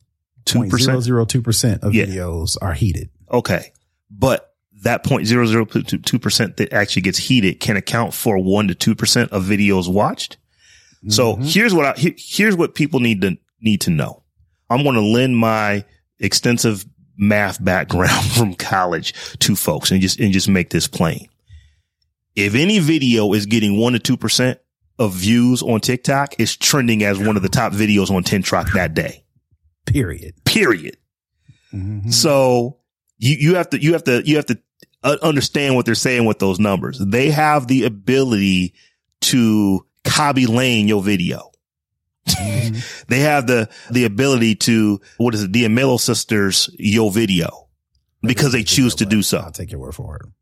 0.002% of videos are heated. Okay. But that 0.002% that actually gets heated can account for 1 to 2% of videos watched. So here's what people need to know. I'm going to lend my extensive math background from college to folks and just make this plain. If any video is getting 1 to 2% of views on TikTok, it's trending as one of the top videos on TikTok that day. Period. Mm-hmm. So you have to understand what they're saying with those numbers. They have the ability to Copy Lane your video. Mm-hmm. They have the ability to, the Amelio Sisters your video because they choose to do so. I'll take your word for it.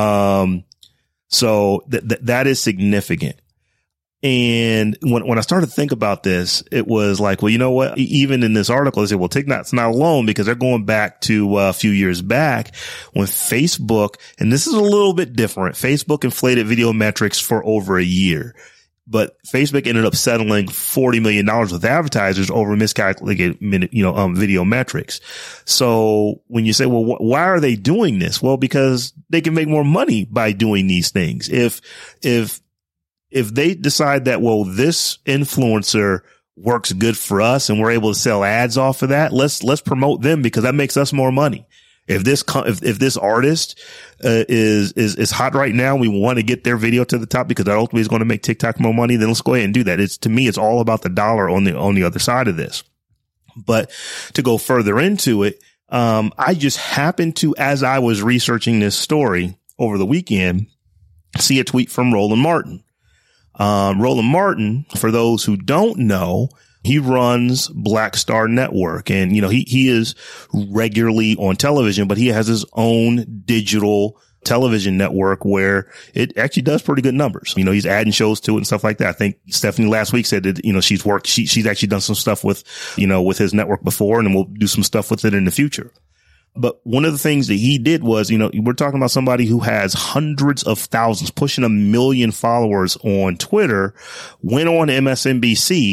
So that is significant. And when I started to think about this, it was like, well, you know what? Even in this article, they said, well, TikTok's not alone because they're going back to a few years back when Facebook, and this is a little bit different. Facebook inflated video metrics for over a year. But Facebook ended up settling $40 million with advertisers over miscalculated, video metrics. So when you say, well, why are they doing this? Well, because they can make more money by doing these things. If they decide that, well, this influencer works good for us and we're able to sell ads off of that, let's promote them because that makes us more money. If this artist is hot right now, we want to get their video to the top because that ultimately is going to make TikTok more money, then let's go ahead and do that. To me, it's all about the dollar on the other side of this. But to go further into it, I just happened to, as I was researching this story over the weekend, see a tweet from Roland Martin. Roland Martin, for those who don't know, he runs Black Star Network, and he is regularly on television, but he has his own digital television network where it actually does pretty good numbers. He's adding shows to it and stuff like that. I think Stephanie last week said that she's actually done some stuff with his network before, and we'll do some stuff with it in the future. But one of the things that he did was, we're talking about somebody who has hundreds of thousands, pushing 1 million followers on Twitter, went on MSNBC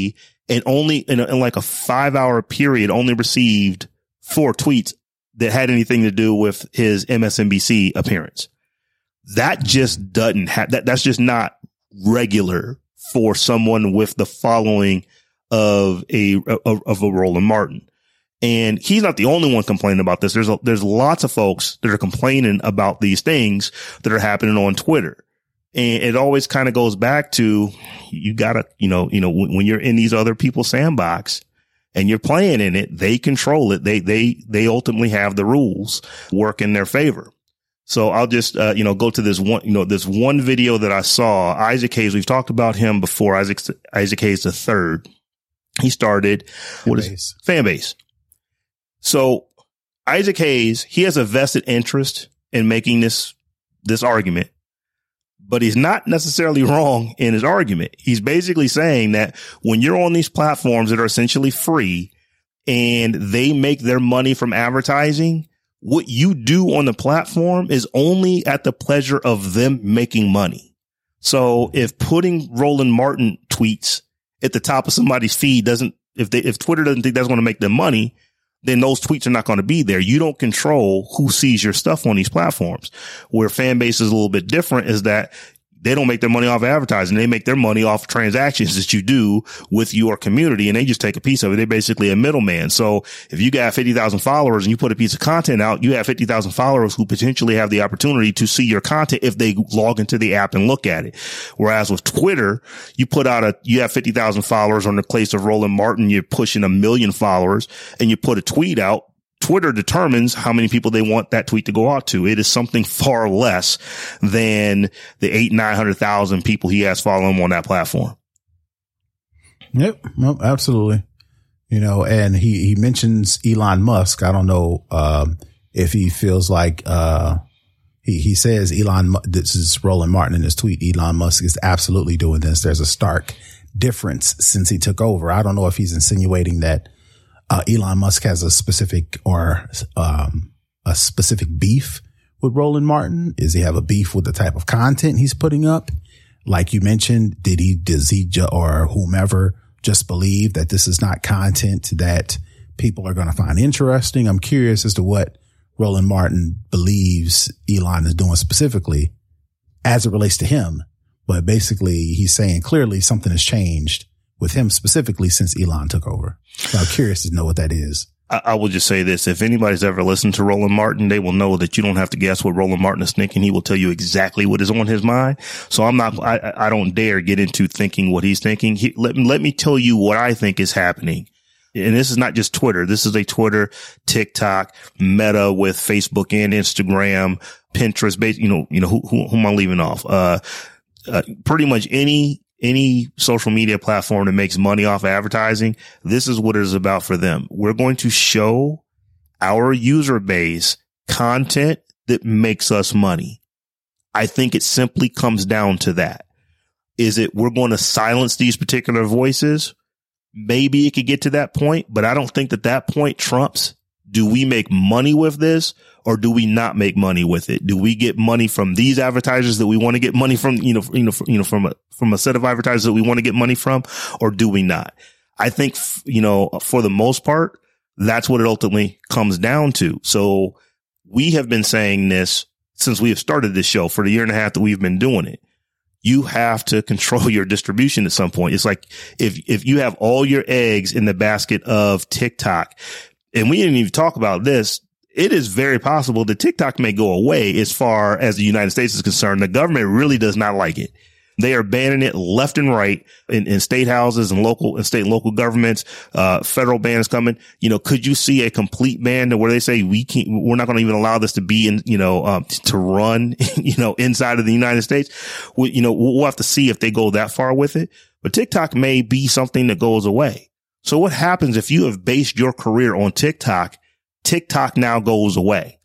and only in like a 5-hour period only received 4 tweets that had anything to do with his MSNBC appearance. That just doesn't have that's just not regular for someone with the following of a Roland Martin. And he's not the only one complaining about this. There's lots of folks that are complaining about these things that are happening on Twitter. And it always kind of goes back to, you gotta, when you're in these other people's sandbox and you're playing in it, they control it. They ultimately have the rules work in their favor. So I'll just, go to this one video that I saw. Isaac Hayes, we've talked about him before. Isaac Hayes III. He started Fanbase. So Isaac Hayes, he has a vested interest in making this argument, but he's not necessarily wrong in his argument. He's basically saying that when you're on these platforms that are essentially free and they make their money from advertising, what you do on the platform is only at the pleasure of them making money. So if putting Roland Martin tweets at the top of somebody's feed if Twitter doesn't think that's going to make them money, then those tweets are not going to be there. You don't control who sees your stuff on these platforms. Where Fanbase is a little bit different is that they don't make their money off advertising. They make their money off transactions that you do with your community, and they just take a piece of it. They're basically a middleman. So if you got 50,000 followers and you put a piece of content out, you have 50,000 followers who potentially have the opportunity to see your content if they log into the app and look at it. Whereas with Twitter, you have 50,000 followers. On the case of Roland Martin, you're pushing 1 million followers, and you put a tweet out. Twitter determines how many people they want that tweet to go out to. It is something far less than the 800,000-900,000 people he has following him on that platform. Yep. Well, absolutely. And he mentions Elon Musk. I don't know, if he feels like, he says this is Roland Martin in his tweet. Elon Musk is absolutely doing this. There's a stark difference since he took over. I don't know if he's insinuating that Elon Musk has a specific beef with Roland Martin. Does he have a beef with the type of content he's putting up? Like you mentioned, does he or whomever just believe that this is not content that people are going to find interesting? I'm curious as to what Roland Martin believes Elon is doing specifically as it relates to him. But basically, he's saying clearly something has changed with him specifically since Elon took over. So I'm curious to know what that is. I will just say this. If anybody's ever listened to Roland Martin, they will know that you don't have to guess what Roland Martin is thinking. He will tell you exactly what is on his mind. So I don't dare get into thinking what he's thinking. Let me tell you what I think is happening. And this is not just Twitter. This is a Twitter, TikTok, Meta with Facebook and Instagram, Pinterest, who am I leaving off? Pretty much any social media platform that makes money off advertising, this is what it is about for them. We're going to show our user base content that makes us money. I think it simply comes down to that. Is it we're going to silence these particular voices? Maybe it could get to that point, but I don't think that point trumps. Do we make money with this, or do we not make money with it? Do we get money from these advertisers that we want to get money from, from a set of advertisers that we want to get money from, or do we not? I think, for the most part, that's what it ultimately comes down to. So we have been saying this since we have started this show for the year and a half that we've been doing it. You have to control your distribution at some point. It's like if you have all your eggs in the basket of TikTok, and we didn't even talk about this, it is very possible that TikTok may go away as far as the United States is concerned. The government really does not like it. They are banning it left and right in state houses and state and local governments. Federal ban is coming. Could you see a complete ban where they say we're not going to even allow this to be to run, inside of the United States? We'll have to see if they go that far with it, but TikTok may be something that goes away. So what happens if you have based your career on TikTok? TikTok now goes away.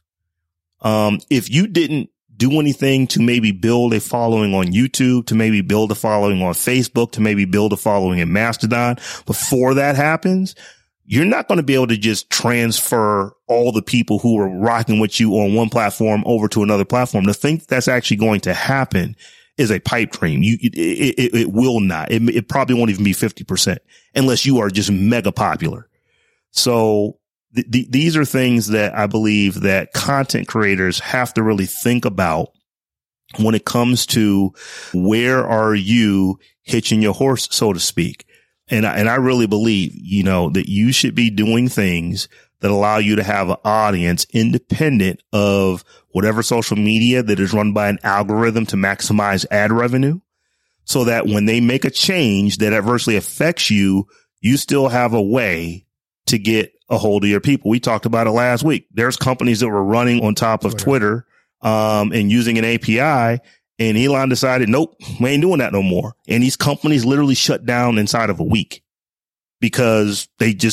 If you didn't do anything to maybe build a following on YouTube, to maybe build a following on Facebook, to maybe build a following in Mastodon, before that happens, you're not going to be able to just transfer all the people who are rocking with you on one platform over to another platform. To think that's actually going to happen is a pipe dream. It will not. It probably won't even be 50% unless you are just mega popular. So these are things that I believe that content creators have to really think about when it comes to where are you hitching your horse, so to speak. And I really believe, that you should be doing things that allow you to have an audience independent of whatever social media that is run by an algorithm to maximize ad revenue, so that when they make a change that adversely affects you, you still have a way to get a hold of your people. We talked about it last week. There's companies that were running on top of Twitter, and using an API, and Elon decided, nope, we ain't doing that no more. And these companies literally shut down inside of a week because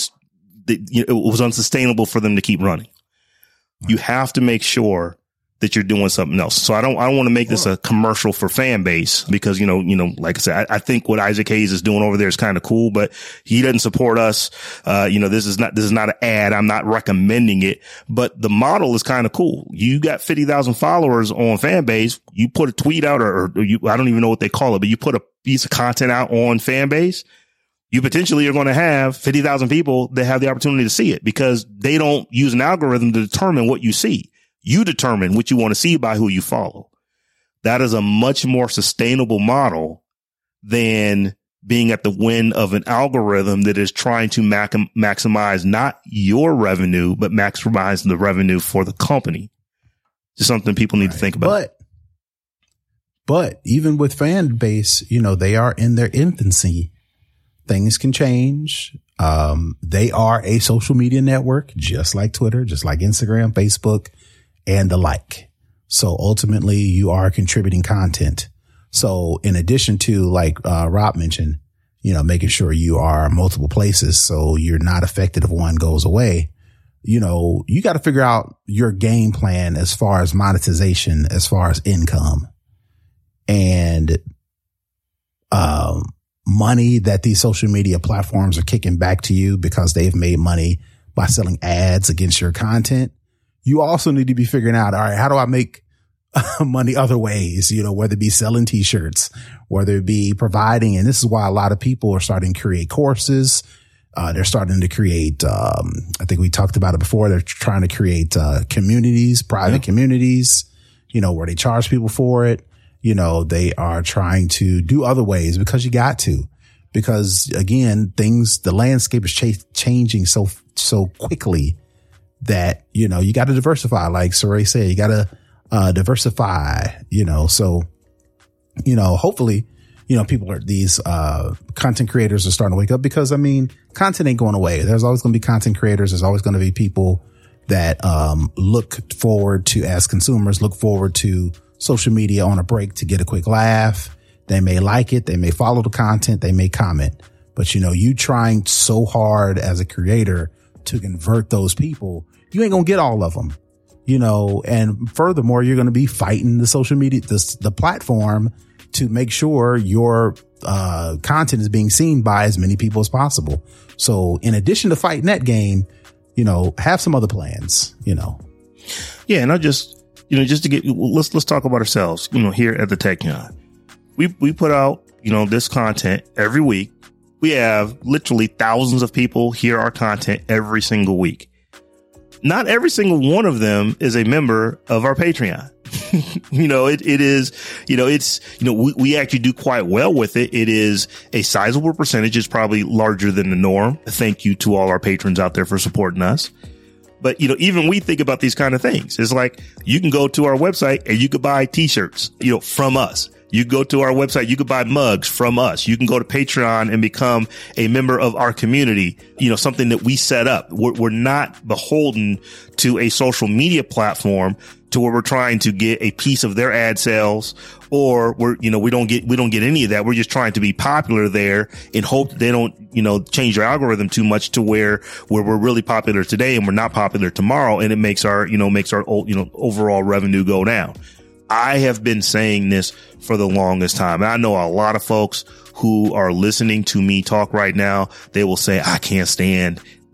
it was unsustainable for them to keep running. You have to make sure that you're doing something else. So I don't want to make this a commercial for fan base because, like I said, I think what Isaac Hayes is doing over there is kind of cool, but he doesn't support us. This is not an ad. I'm not recommending it, but the model is kind of cool. You got 50,000 followers on fan base. You put a tweet out or I don't even know what they call it, but you put a piece of content out on fan base. You potentially are going to have 50,000 people that have the opportunity to see it because they don't use an algorithm to determine what you see. You determine what you want to see by who you follow. That is a much more sustainable model than being at the whim of an algorithm that is trying to maximize not your revenue, but maximize the revenue for the company. Just something people need to think about. But even with fan base, they are in their infancy. Things can change. They are a social media network, just like Twitter, just like Instagram, Facebook, and the like. So ultimately you are contributing content. So in addition to, like, Rob mentioned, making sure you are multiple places so you're not affected if one goes away, you got to figure out your game plan as far as monetization, as far as income and, money that these social media platforms are kicking back to you because they've made money by selling ads against your content. You also need to be figuring out, all right, how do I make money other ways, whether it be selling t-shirts, whether it be providing. And this is why a lot of people are starting to create courses. They're starting to create, I think we talked about it before. They're trying to create, communities, private communities, where they charge people for it. They are trying to do other ways because you got to, because again, the landscape is changing so quickly that, you got to diversify. Like Saray said, you got to, diversify, so, hopefully, these, content creators are starting to wake up because content ain't going away. There's always going to be content creators. There's always going to be people that, look forward to, as consumers, look forward to social media on a break to get a quick laugh. They may like it. They may follow the content. They may comment, but you trying so hard as a creator to convert those people, you ain't going to get all of them, and furthermore, you're going to be fighting the social media, the platform to make sure your, content is being seen by as many people as possible. So in addition to fighting that game, have some other plans, Yeah. And I just to get, let's talk about ourselves, here at the Technion. We put out, this content every week. We have literally thousands of people hear our content every single week. Not every single one of them is a member of our Patreon. It is, we actually do quite well with it. It is a sizable percentage. It's probably larger than the norm. Thank you to all our patrons out there for supporting us. But, even we think about these kind of things. It's like you can go to our website and you could buy t-shirts, from us. You go to our website, you could buy mugs from us. You can go to Patreon and become a member of our community, something that we set up. We're not beholden to a social media platform to where we're trying to get a piece of their ad sales, or we don't get any of that. We're just trying to be popular there and hope that they don't, change their algorithm too much to where we're really popular today and we're not popular tomorrow. And it makes our overall revenue go down. I have been saying this for the longest time. And I know a lot of folks who are listening to me talk right now. They will say, I can't stand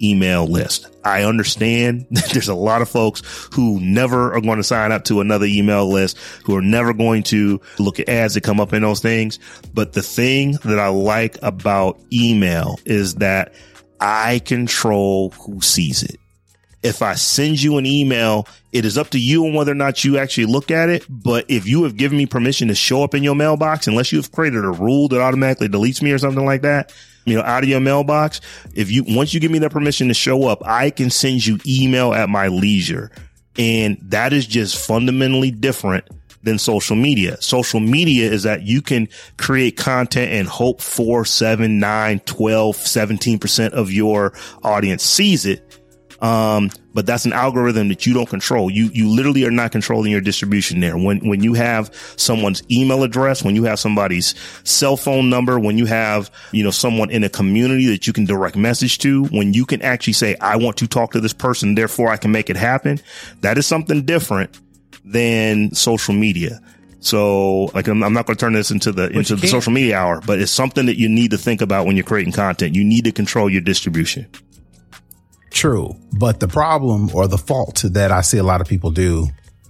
email list. I understand there's a lot of folks who never are going to sign up to another email list, who are never going to look at ads that come up in those things. But the thing that I like about email is that I control who sees it. If I send you an email, it is up to you on whether or not you actually look at it. But if you have given me permission to show up in your mailbox, unless you've created a rule that automatically deletes me or something like that, out of your mailbox, once you give me that permission to show up, I can send you email at my leisure. And that is just fundamentally different than social media. Social media is that you can create content and hope 4, 7, 9, 12, 17% of your audience sees it. But that's an algorithm that you don't control. You literally are not controlling your distribution there. When you have someone's email address, when you have somebody's cell phone number, when you have, someone in a community that you can direct message to, when you can actually say, I want to talk to this person, therefore I can make it happen. That is something different than social media. So I'm not going to turn this into the social media hour, but it's something that you need to think about when you're creating content. You need to control your distribution. True. But the problem or the fault that I see a lot of people do,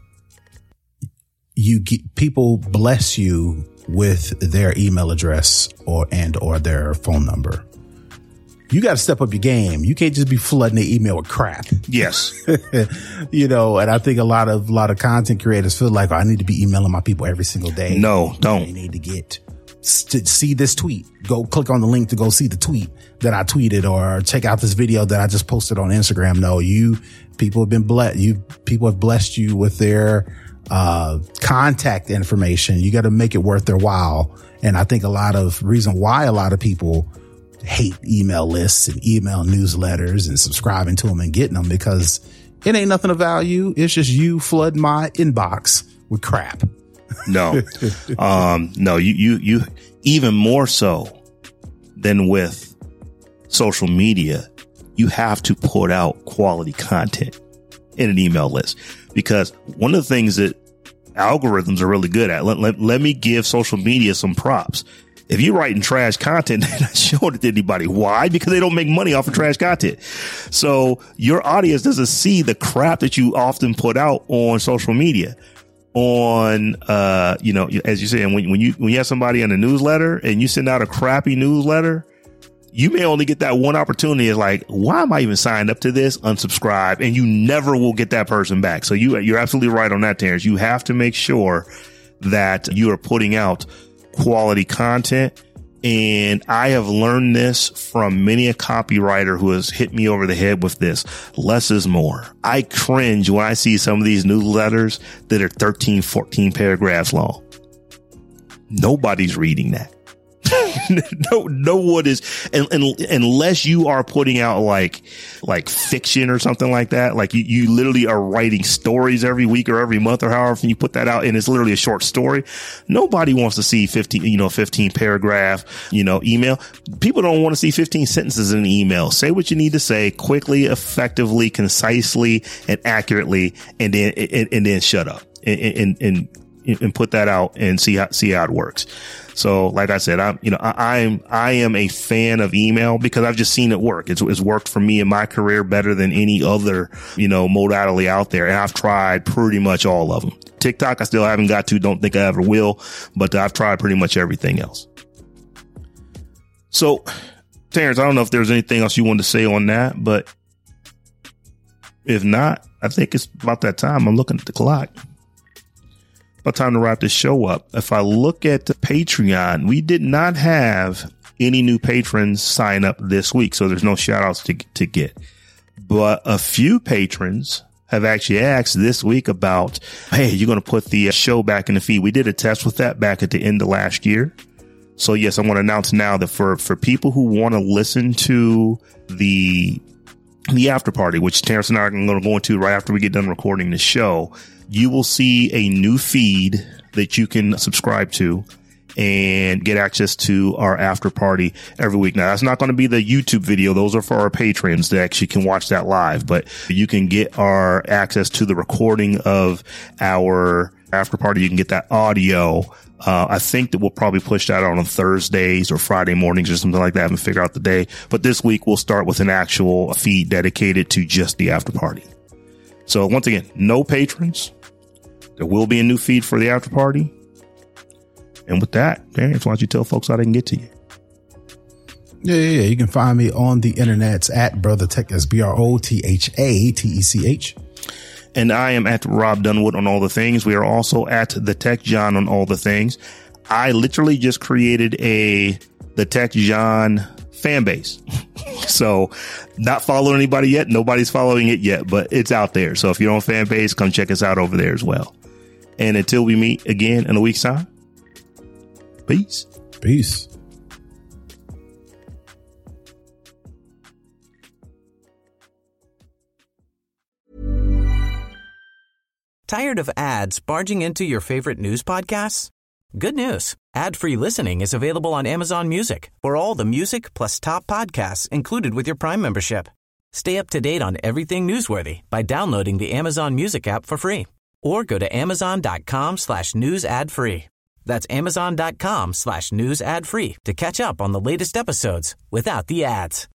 people bless you with their email address or their phone number. You got to step up your game. You can't just be flooding the email with crap. Yes. And I think a lot of content creators feel like, I need to be emailing my people every single day. No, don't. They need to see this tweet. Go click on the link to go see the tweet that I tweeted, or check out this video that I just posted on Instagram. No, people have been blessed. People have blessed you with their contact information. You got to make it worth their while. And I think reason why a lot of people hate email lists and email newsletters and subscribing to them and getting them, because it ain't nothing of value. It's just you flooding my inbox with crap. No, you even more so than with social media, you have to put out quality content in an email list, because one of the things that algorithms are really good at, let me give social media some props. If you're writing trash content, they're not showing it to anybody. Why? Because they don't make money off of trash content. So your audience doesn't see the crap that you often put out on social media. As you say, and when you have somebody in a newsletter and you send out a crappy newsletter, you may only get that one opportunity. It's like, why am I even signed up to this? Unsubscribe, and you never will get that person back. So you're absolutely right on that, Terrence. You have to make sure that you are putting out quality content. And I have learned this from many a copywriter who has hit me over the head with this. Less is more. I cringe when I see some of these newsletters that are 13, 14 paragraphs long. Nobody's reading that. No one is, unless you are putting out like fiction or something like that. Like you literally are writing stories every week or every month or however you put that out, and it's literally a short story. Nobody wants to see 15 paragraph, email. People don't want to see 15 sentences in an email. Say what you need to say quickly, effectively, concisely, and accurately, and then shut up and put that out and see how it works. So like I said, I am a fan of email because I've just seen it work. It's worked for me in my career better than any other, modality out there. And I've tried pretty much all of them. TikTok, I still haven't got to, don't think I ever will, but I've tried pretty much everything else. So Terrence, I don't know if there's anything else you wanted to say on that, but if not, I think it's about that time. I'm looking at the clock. About time to wrap this show up. If I look at Patreon, we did not have any new patrons sign up this week, so there's no shout outs to get. But a few patrons have actually asked this week about, hey, you're going to put the show back in the feed. We did a test with that back at the end of last year. So yes, I want to announce now that for people who want to listen to the after party, which Terrence and I are going to go into right after we get done recording the show, you will see a new feed that you can subscribe to and get access to our after party every week. Now, that's not going to be the YouTube video. Those are for our patrons that actually can watch that live, but you can get our access to the recording of our after party. You can get that audio. I think that we'll probably push that out on Thursdays or Friday mornings or something like that and figure out the day. But this week we'll start with an actual feed dedicated to just the after party. So once again, no patrons. There will be a new feed for the after party. And with that, Darius, why don't you tell folks how they can get to you? Yeah. You can find me on the internets at BrothaTech, that's BrothaTech. And I am at Rob Dunwood on all the things. We are also at The Tech John on all the things. I literally just created The Tech John fan base. So not following anybody yet. Nobody's following it yet, but it's out there. So if you're on fan base, come check us out over there as well. And until we meet again in a week's time, peace. Peace. Tired of ads barging into your favorite news podcasts? Good news. Ad-free listening is available on Amazon Music for all the music plus top podcasts included with your Prime membership. Stay up to date on everything newsworthy by downloading the Amazon Music app for free or go to amazon.com/news ad free. That's amazon.com/news ad free to catch up on the latest episodes without the ads.